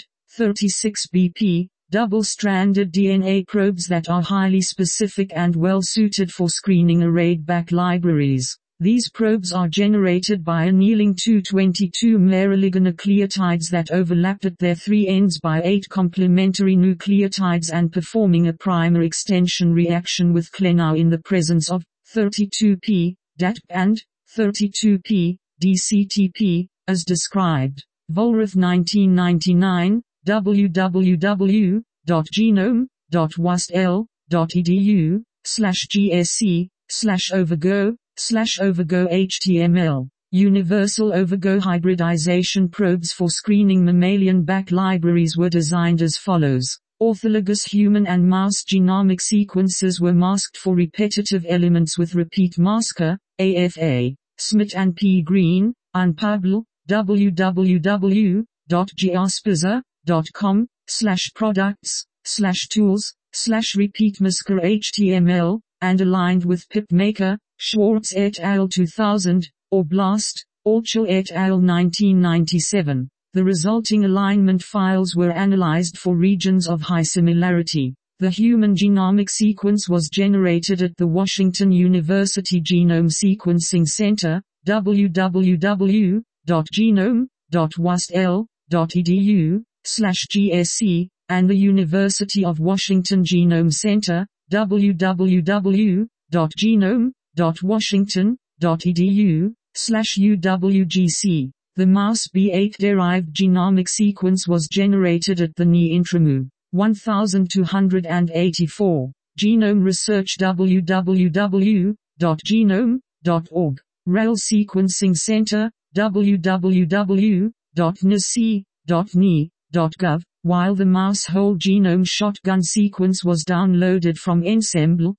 36 BP, double-stranded DNA probes that are highly specific and well suited for screening arrayed BAC libraries. These probes are generated by annealing two 22-mer oligonucleotides that overlap at their three ends by 8 complementary nucleotides and performing a primer extension reaction with Klenow in the presence of 32p, DATP and 32p, DCTP, as described. Vollrath 1999, www.genome.wasl.edu/gsc/overgo/overgo HTML Universal Overgo hybridization probes for screening mammalian back libraries were designed as follows. Orthologous human and mouse genomic sequences were masked for repetitive elements with repeat masker, AFA. Smith and P. Green, Unpubl, www.geospiza.com/products/tools/repeat-masker HTML, and aligned with PipMaker, Schwartz et al. 2000, or BLAST, Altschul et al. 1997. The resulting alignment files were analyzed for regions of high similarity. The human genomic sequence was generated at the Washington University Genome Sequencing Center, www.genome.wasl.edu/GSC, and the University of Washington Genome Center, www.genome.washington.edu/UWGC. The mouse B8-derived genomic sequence was generated at the NI Intramu 1284. Genome Research www.genome.org. REL Sequencing Center, www.nsi.ni.gov, while the mouse whole genome shotgun sequence was downloaded from Ensemble,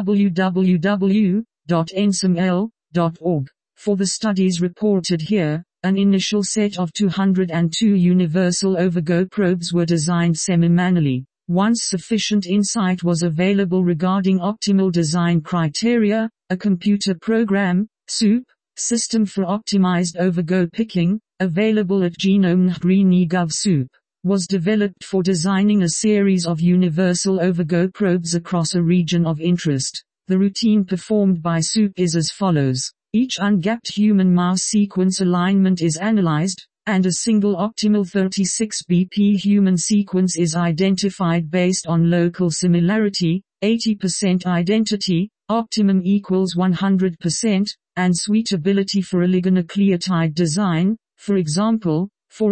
www.ensembl.org. For the studies reported here, an initial set of 202 universal overgo probes were designed semi-manually. Once sufficient insight was available regarding optimal design criteria, a computer program, SOUP, System for Optimized Overgo Picking, available at Genome.gov SOUP, was developed for designing a series of universal overgo probes across a region of interest. The routine performed by SOUP is as follows. Each ungapped human mouse sequence alignment is analyzed, and a single optimal 36 BP human sequence is identified based on local similarity, 80% identity, optimum equals 100%, and suitability for oligonucleotide design, for example,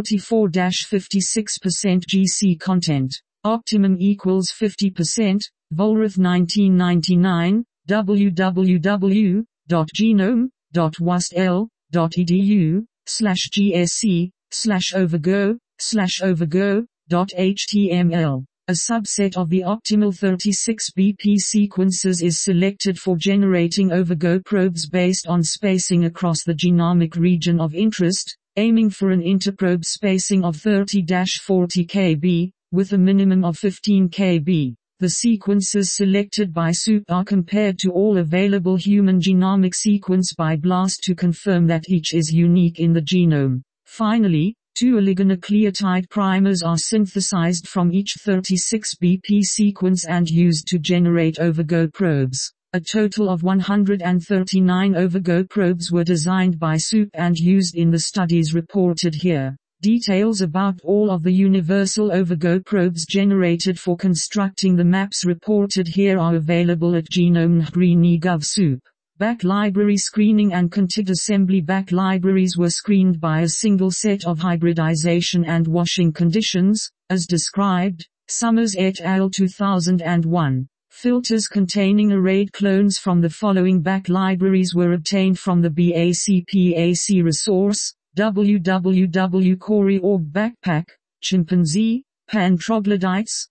44-56% GC content. Optimum equals 50%, Vollrath 1999, www.genome.wasl.edu/GSC/overgo/overgo.html. A subset of the optimal 36 BP sequences is selected for generating overgo probes based on spacing across the genomic region of interest, aiming for an interprobe spacing of 30-40 kb, with a minimum of 15 kb. The sequences selected by SOUP are compared to all available human genomic sequence by BLAST to confirm that each is unique in the genome. Finally, 2 oligonucleotide primers are synthesized from each 36 BP sequence and used to generate overgo probes. A total of 139 overgo probes were designed by SOUP and used in the studies reported here. Details about all of the universal overgo probes generated for constructing the maps reported here are available at Genome.gov SOUP. Back library screening and contig assembly back libraries were screened by a single set of hybridization and washing conditions, as described, Summers et al. 2001. Filters containing arrayed clones from the following back libraries were obtained from the BACPAC resource, www.cori.org Backpack, Chimpanzee, Pan troglodytes,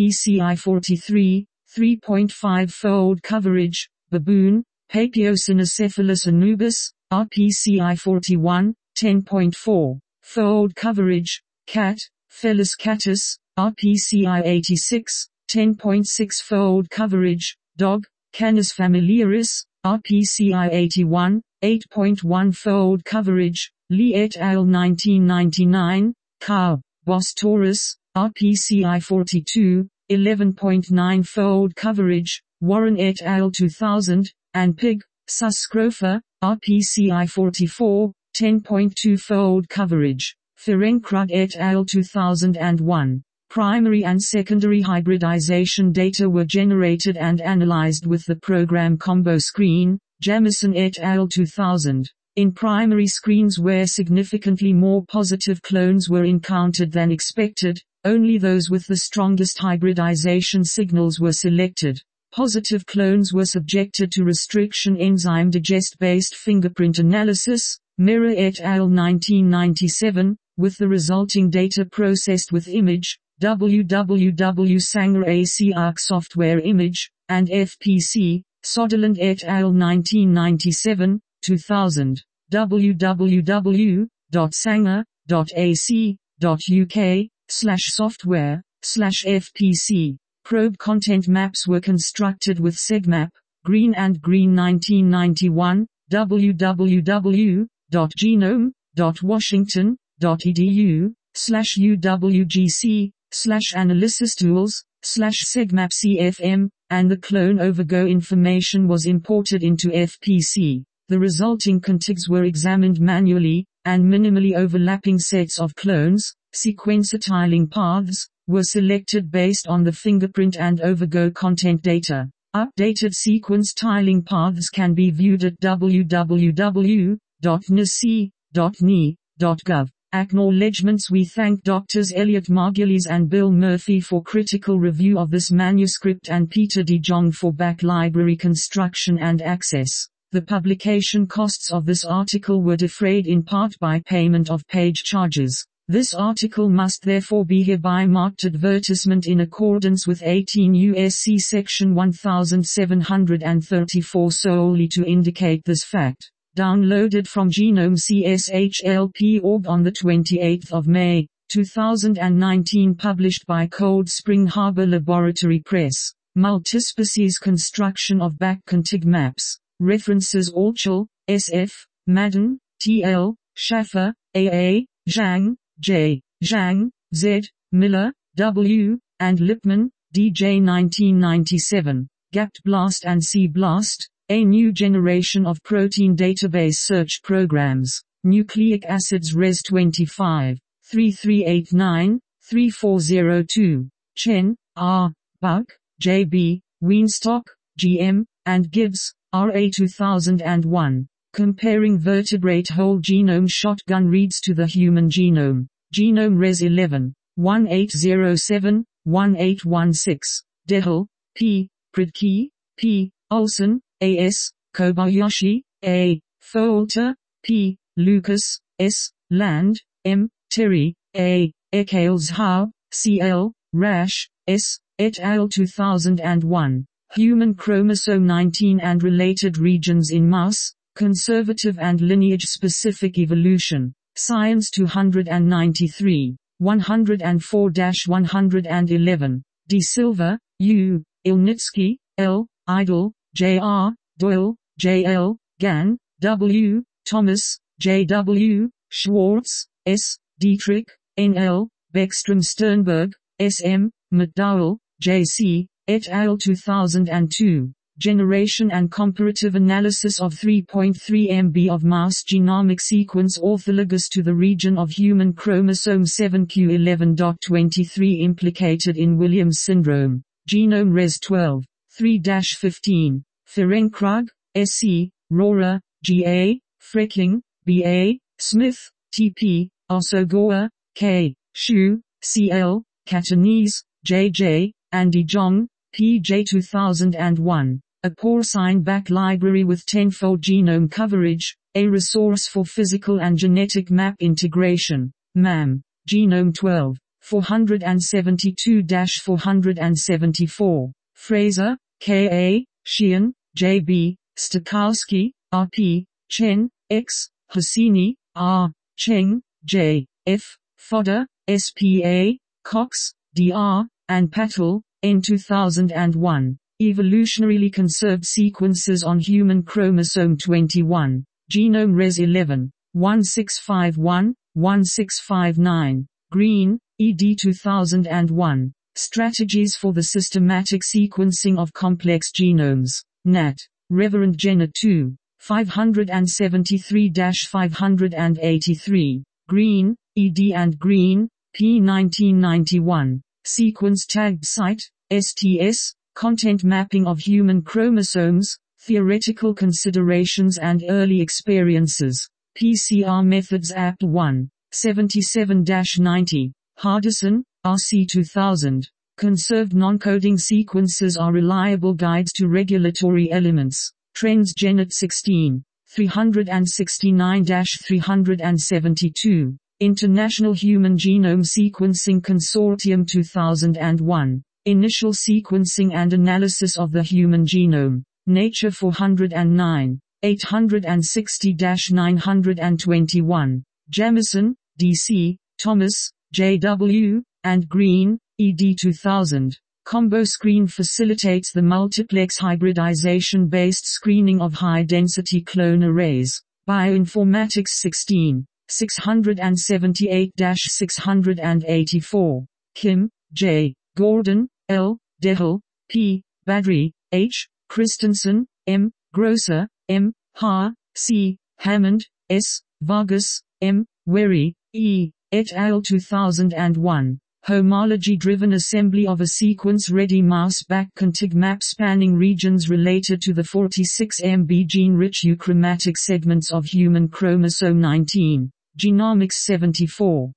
RPCI43, 3.5-fold coverage, Baboon, Papiocynocephalus anubis, RPCI41, 10.4-fold coverage, Cat, Felis catus, RPCI86, 10.6-fold coverage, Dog, Canis familiaris, RPCI81, 8.1-fold coverage, Lee et al. 1999, Cow, Bos taurus, RPCI42, 11.9-fold coverage, Warren et al. 2000, and Pig, Sus scrofa, RPCI44, 10.2-fold coverage, Ferencrud et al. 2001. Primary and secondary hybridization data were generated and analyzed with the program Combo Screen, Jamison et al. 2000. In primary screens where significantly more positive clones were encountered than expected, only those with the strongest hybridization signals were selected. Positive clones were subjected to restriction enzyme digest-based fingerprint analysis, Mehra et al. 1997, with the resulting data processed with image, www.Sanger-ACARC software image, and FPC, Soderlund et al. 1997, 2000, www.sanger.ac.uk/software/FPC. Probe content maps were constructed with SegMap, Green and Green 1991, www.genome.washington.edu/UWGC/analysistools/SegMap-CFM, and the clone over Go information was imported into FPC. The resulting contigs were examined manually, and minimally overlapping sets of clones, sequencer tiling paths, were selected based on the fingerprint and overgo content data. Updated sequence tiling paths can be viewed at www.nisi.ni.gov. Acknowledgements. We thank Drs. Elliot Margulies and Bill Murphy for critical review of this manuscript and Peter de Jong for back library construction and access. The publication costs of this article were defrayed in part by payment of page charges. This article must therefore be hereby marked advertisement in accordance with 18 U.S.C. Section 1734 solely to indicate this fact. Downloaded from GenomeCSHLP.org on 28 May, 2019. Published by Cold Spring Harbor Laboratory Press. Multispecies construction of back-contig maps. References: Altschul, S.F., Madden, T.L., Schaffer, A.A., Zhang, J., Zhang, Z., Miller, W., and Lipman, D.J. 1997. Gapped Blast and C-Blast, a new generation of protein database search programs. Nucleic acids Res 25, 3389, 3402. Chen, R., Buck, J.B., Weinstock, G.M., and Gibbs, R.A. 2001. Comparing vertebrate whole genome shotgun reads to the human genome. Genome Res 11, 1807, 1816. Dehel, P., Pridke, P., Olson, A.S., Kobayashi, A., Foalter, P., Lucas, S., Land, M., Terry, A., Eccles-Howe, C.L., Rash, S., et al. 2001. Human chromosome 19 and related regions in mouse, conservative and lineage-specific evolution. Science 293, 104-111. De Silva, U., Ilnitsky, L., Idle, J.R., Doyle, J.L., Gann, W., Thomas, J.W., Schwartz, S., Dietrich, N.L., Beckstrom Sternberg, S.M., McDowell, J.C., et al. 2002. Generation and comparative analysis of 3.3 MB of mouse genomic sequence orthologous to the region of human chromosome 7q11.23 implicated in Williams syndrome. Genome Res 12, 3-15. Ferenckrug, S.C., Rohrer, G.A., Frecking, B.A., Smith, T.P., Osogoa, K., Shu, C.L., Catanese, J.J., and de Jong, P.J. 2001. A porcine back library with tenfold genome coverage, a resource for physical and genetic map integration. MAM. Genome 12, 472-474. Fraser, K.A., Sheehan, J.B., Stokowski, R.P., Chen, X, Hosseini, R., Cheng, J., F., Fodder, S.P.A., Cox, D.R., and Patel, N. 2001. Evolutionarily conserved sequences on human chromosome 21. Genome Res 11, 1651, 1659. Green, ed. 2001. Strategies for the Systematic Sequencing of Complex Genomes. Nat. Reverend Jenner 2. 573-583. Green, ed. and Green, p. 1991. Sequence tagged site, STS, content mapping of human chromosomes, theoretical considerations and early experiences. PCR Methods App 1, 77-90. Hardison, RC 2000. Conserved non-coding sequences are reliable guides to regulatory elements. Trends Genet 16. 369-372, International Human Genome Sequencing Consortium 2001, Initial Sequencing and Analysis of the Human Genome, Nature 409, 860-921, Jamison, D.C., Thomas, J.W., and Green, ed. 2000. Combo Screen facilitates the multiplex hybridization-based screening of high-density clone arrays. Bioinformatics 16, 678-684. Kim, J. Gordon, L. Dehel, P. Badri, H. Christensen, M. Grosser, M. Ha, C. Hammond, S. Vargas, M. Werry, E. et al. 2001. Homology-driven assembly of a sequence-ready mouse-back contig map spanning regions related to the 46 MB gene-rich euchromatic segments of human chromosome 19. Genomics 74.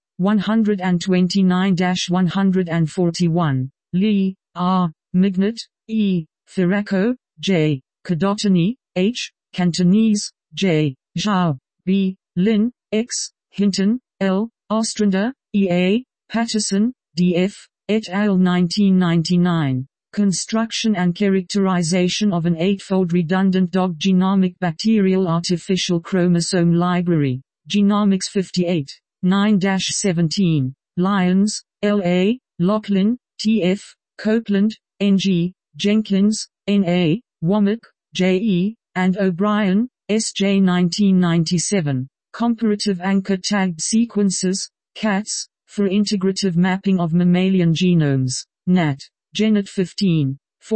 129-141. Lee, R. Mignot, E. Ferraco, J. Cadotany, H. Cantonese, J. Zhao, B. Lin, X. Hinton, L. Ostrander, E. A. Patterson, D.F., et al. 1999. Construction and characterization of an 8-fold redundant dog genomic bacterial artificial chromosome library. Genomics 58. 9-17. Lyons, L.A., Lachlan, T.F., Copeland, N.G., Jenkins, N.A., Womack, J.E., and O'Brien, S.J. 1997. Comparative anchor-tagged sequences, CATS, for integrative mapping of mammalian genomes. Nat. Genet 15.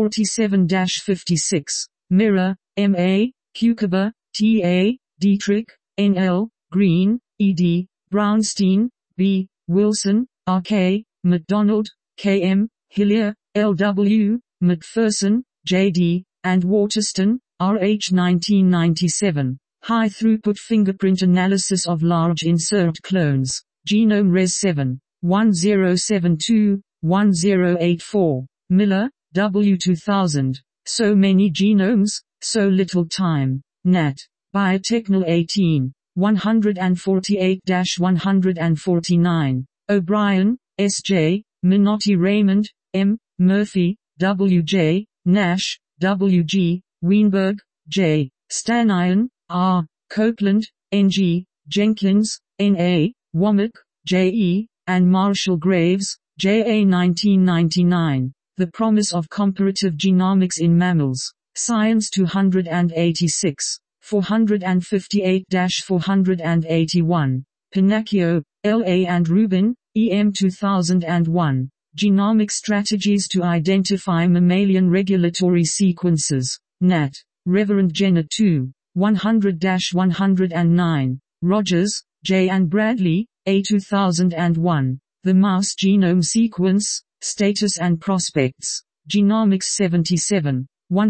47-56. Mirror, M.A., Kukaber, T.A., Dietrich, N.L., Green, E.D., Brownstein, B. Wilson, R.K., McDonald, K.M., Hillier, L.W., McPherson, J.D., and Waterston, R.H. 1997. High-throughput fingerprint analysis of large insert clones. Genome Res 7. 1072, 1084. Miller, W. 2000. So many genomes, so little time. Nat. Biotechnol 18. 148-149. O'Brien, S.J., Minotti Raymond, M. Murphy, W.J., Nash, W.G., Weinberg, J. Stanion, R. Copeland, N.G., Jenkins, N.A., Womack, J.E., and Marshall Graves, J.A. 1999. The Promise of Comparative Genomics in Mammals. Science 286. 458-481. Pinacchio, L.A. and Rubin, E.M. 2001. Genomic Strategies to Identify Mammalian Regulatory Sequences. Nat. Reverend Jenner 2. 100-109. Rogers, J. and Bradley, A. 2001. The Mouse Genome Sequence, Status and Prospects. Genomics 77.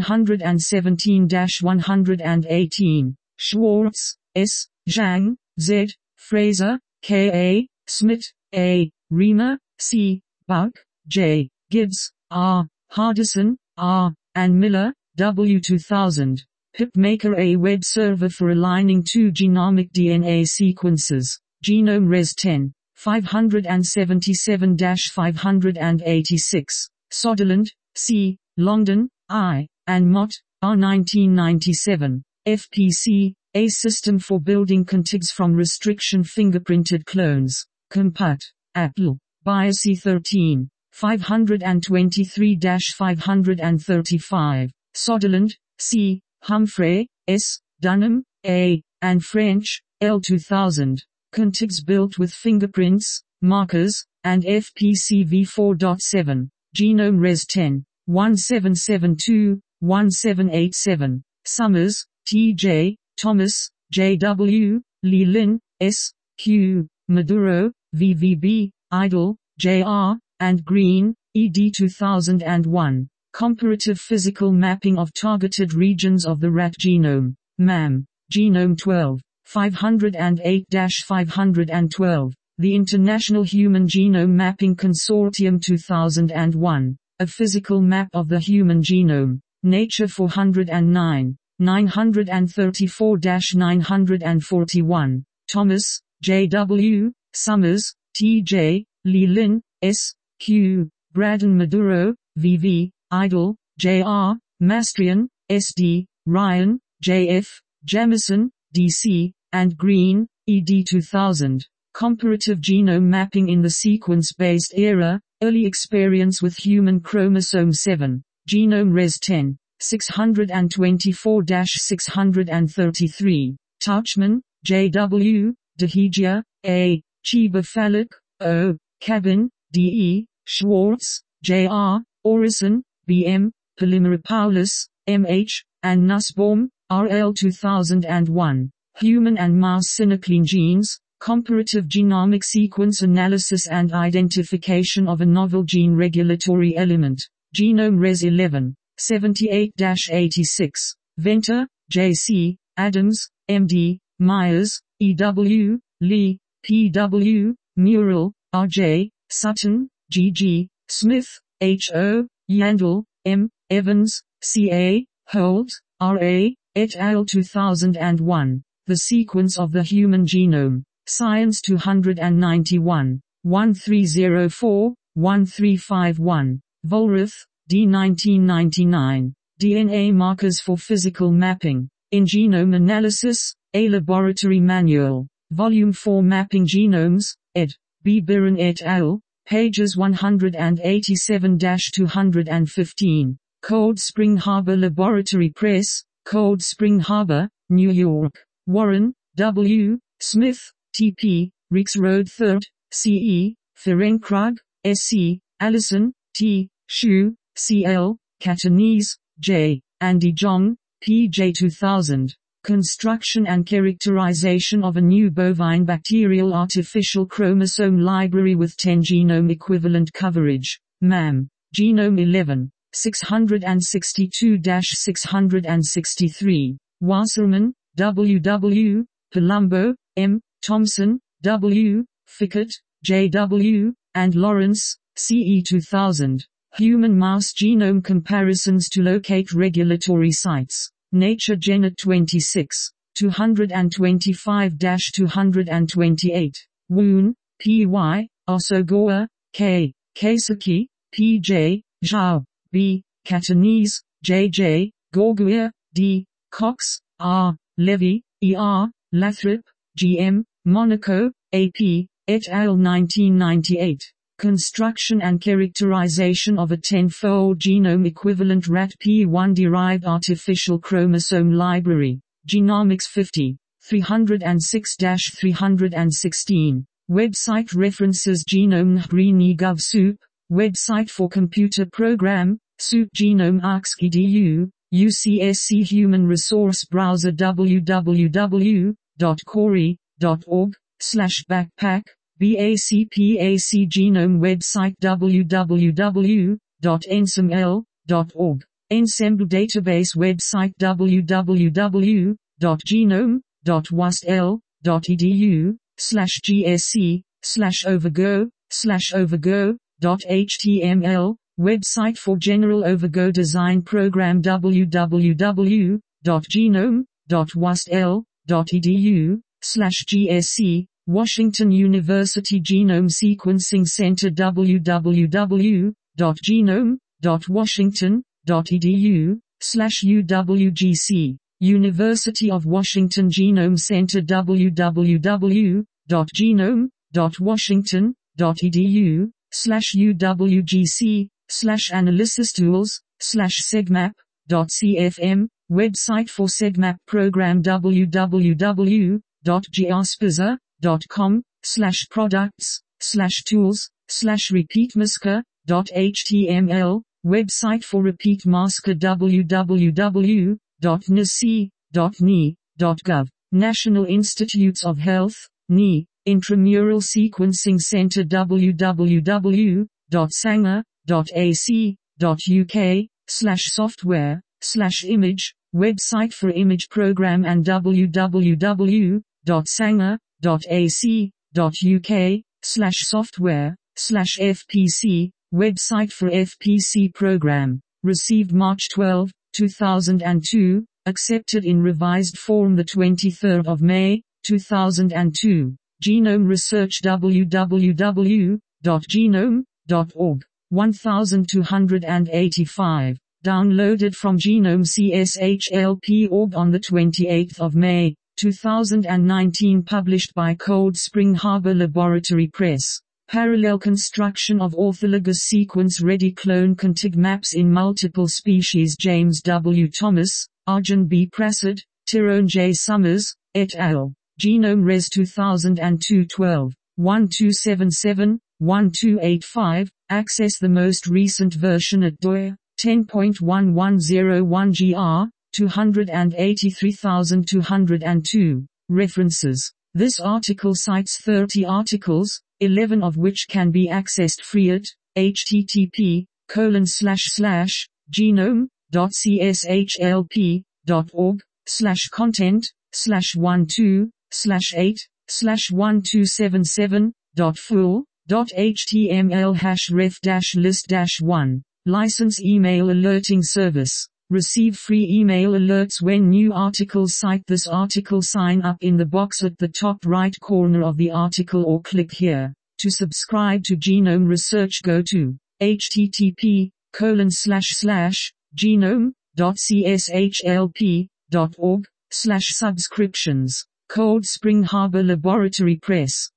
117-118. Schwartz, S. Zhang, Z. Fraser, K. A. Smith, A. Reamer, C. Buck, J. Gibbs, R. Hardison, R. and Miller, W. 2000. PipMaker, a web server for aligning two genomic DNA sequences. Genome Res 10. 577-586. Soderland, C. Longden, I. and Mott, R. 1997. FPC, a system for building contigs from restriction fingerprinted clones. Compat. Apple. BIOSy 13. 523-535. Soderland, C. Humphrey, S. Dunham, A. and French, L. 2000. Contigs built with fingerprints, markers, and FPC v4.7. Genome Res 10. 1772-1787. Summers, T.J., Thomas, J.W., Lee Lin, S. Q. Maduro, VVB, Idle, J.R., and Green, ed. 2001. Comparative Physical Mapping of Targeted Regions of the Rat Genome. MAM. Genome 12. 508-512. The International Human Genome Mapping Consortium 2001. A Physical Map of the Human Genome. Nature 409. 934-941, Thomas, J.W., Summers, T.J., Leland, S. Q. Braddon Maduro, V.V., Idle, J.R., Mastrian, S.D., Ryan, J.F., Jamison, D.C., and Green, ed. 2000. Comparative Genome Mapping in the Sequence-Based Era, Early Experience with Human Chromosome 7, Genome Res 10, 624-633, Tauchman, J.W., Dehegia, A., Chiba Falak, O., Cabin, D.E., Schwartz, J.R., Orison, B.M., Polymeropoulos, M.H., and Nussbaum, R.L. 2001. Human and Mouse Synuclein Genes, Comparative Genomic Sequence Analysis and Identification of a Novel Gene Regulatory Element, Genome Res 11, 78-86, Venter, J.C., Adams, M.D., Myers, E.W., Lee, P.W., Murrell, R.J., Sutton, G.G., Smith, H.O., Yandel, M., Evans, C.A., Holt, R.A., et al. 2001. The Sequence of the Human Genome. Science 291. 1304, 1351. Vollrath, D. 1999. DNA Markers for Physical Mapping. In Genome Analysis, A Laboratory Manual. Volume 4 Mapping Genomes, ed. B. Biren et al., pages 187-215. Cold Spring Harbor Laboratory Press, Cold Spring Harbor, New York. Warren, W., Smith, T.P., Rix Road 3rd, C.E., Ferencrug, S.C., Allison, T., Shu, C.L., Catanese, J., Andy John, P.J. 2000. Construction and Characterization of a New Bovine Bacterial Artificial Chromosome Library with 10 Genome Equivalent Coverage, MAM, Genome 11, 662-663. Wasserman, W. W., Palumbo, M., Thompson, W., Fickett, J. W., and Lawrence, C.E. 2000. Human-mouse genome comparisons to locate regulatory sites. Nature Genet 26, 225-228. Woon, P.Y., Osogoa, K., Keisuke, P.J., Zhao, B., Catanese, J.J., Gorguia, D., Cox, R., Levy, E.R., Lathrop, G.M., Monaco, A.P., et al. 1998. Construction and Characterization of a 10-fold Genome Equivalent RAT-P1-derived Artificial Chromosome Library. Genomics 50, 306-316. Website references Genome Nhri Gov Soup, website for computer program, Soup Genome Arx edu, UCSC Human Resource Browser www.cori.org/backpack, BACPAC Genome website www.ensembl.org, Ensemble database website www.genome.wasl.edu/gsc/overgo/overgo.html, website for General Overgo Design Program www.genome.wasl.edu/gsc, Washington University Genome Sequencing Center www.genome.washington.edu/UWGC, University of Washington Genome Center www.genome.washington.edu/UWGC/analysis tools/segmap.cfm, website for segmap program www.geospiza.com/products/tools/repeatmasker.html, website for repeat masker www.nsi.ni.gov, National Institutes of Health, NI, Intramural Sequencing Center www.sanger.ac.uk/software/image, website for image program and www.sanger.ac.uk/software/FPC, website for FPC program. Received March 12, 2002, accepted in revised form 23 May, 2002. Genome Research www.genome.org. 1285. Downloaded from Genome CSHLP.org on 28 May, 2019. Published by Cold Spring Harbor Laboratory Press. Parallel construction of orthologous sequence-ready clone contig maps in multiple species. James W. Thomas, Arjun B. Prasad, Tyrone J. Summers, et al. Genome Res 2002 12. 1277-1285. Access the most recent version at DOI 10.1101 GR 283202. References. This article cites 30 articles, 11 of which can be accessed free at http://genome.cshLP.org/content/12/8/1277.full.html-ref-list-1. License email alerting service. Receive free email alerts when new articles cite this article. Sign up in the box at the top right corner of the article or click here. To subscribe to Genome Research, go to http://genome.cshLP.org/subscriptions. Cold Spring Harbor Laboratory Press.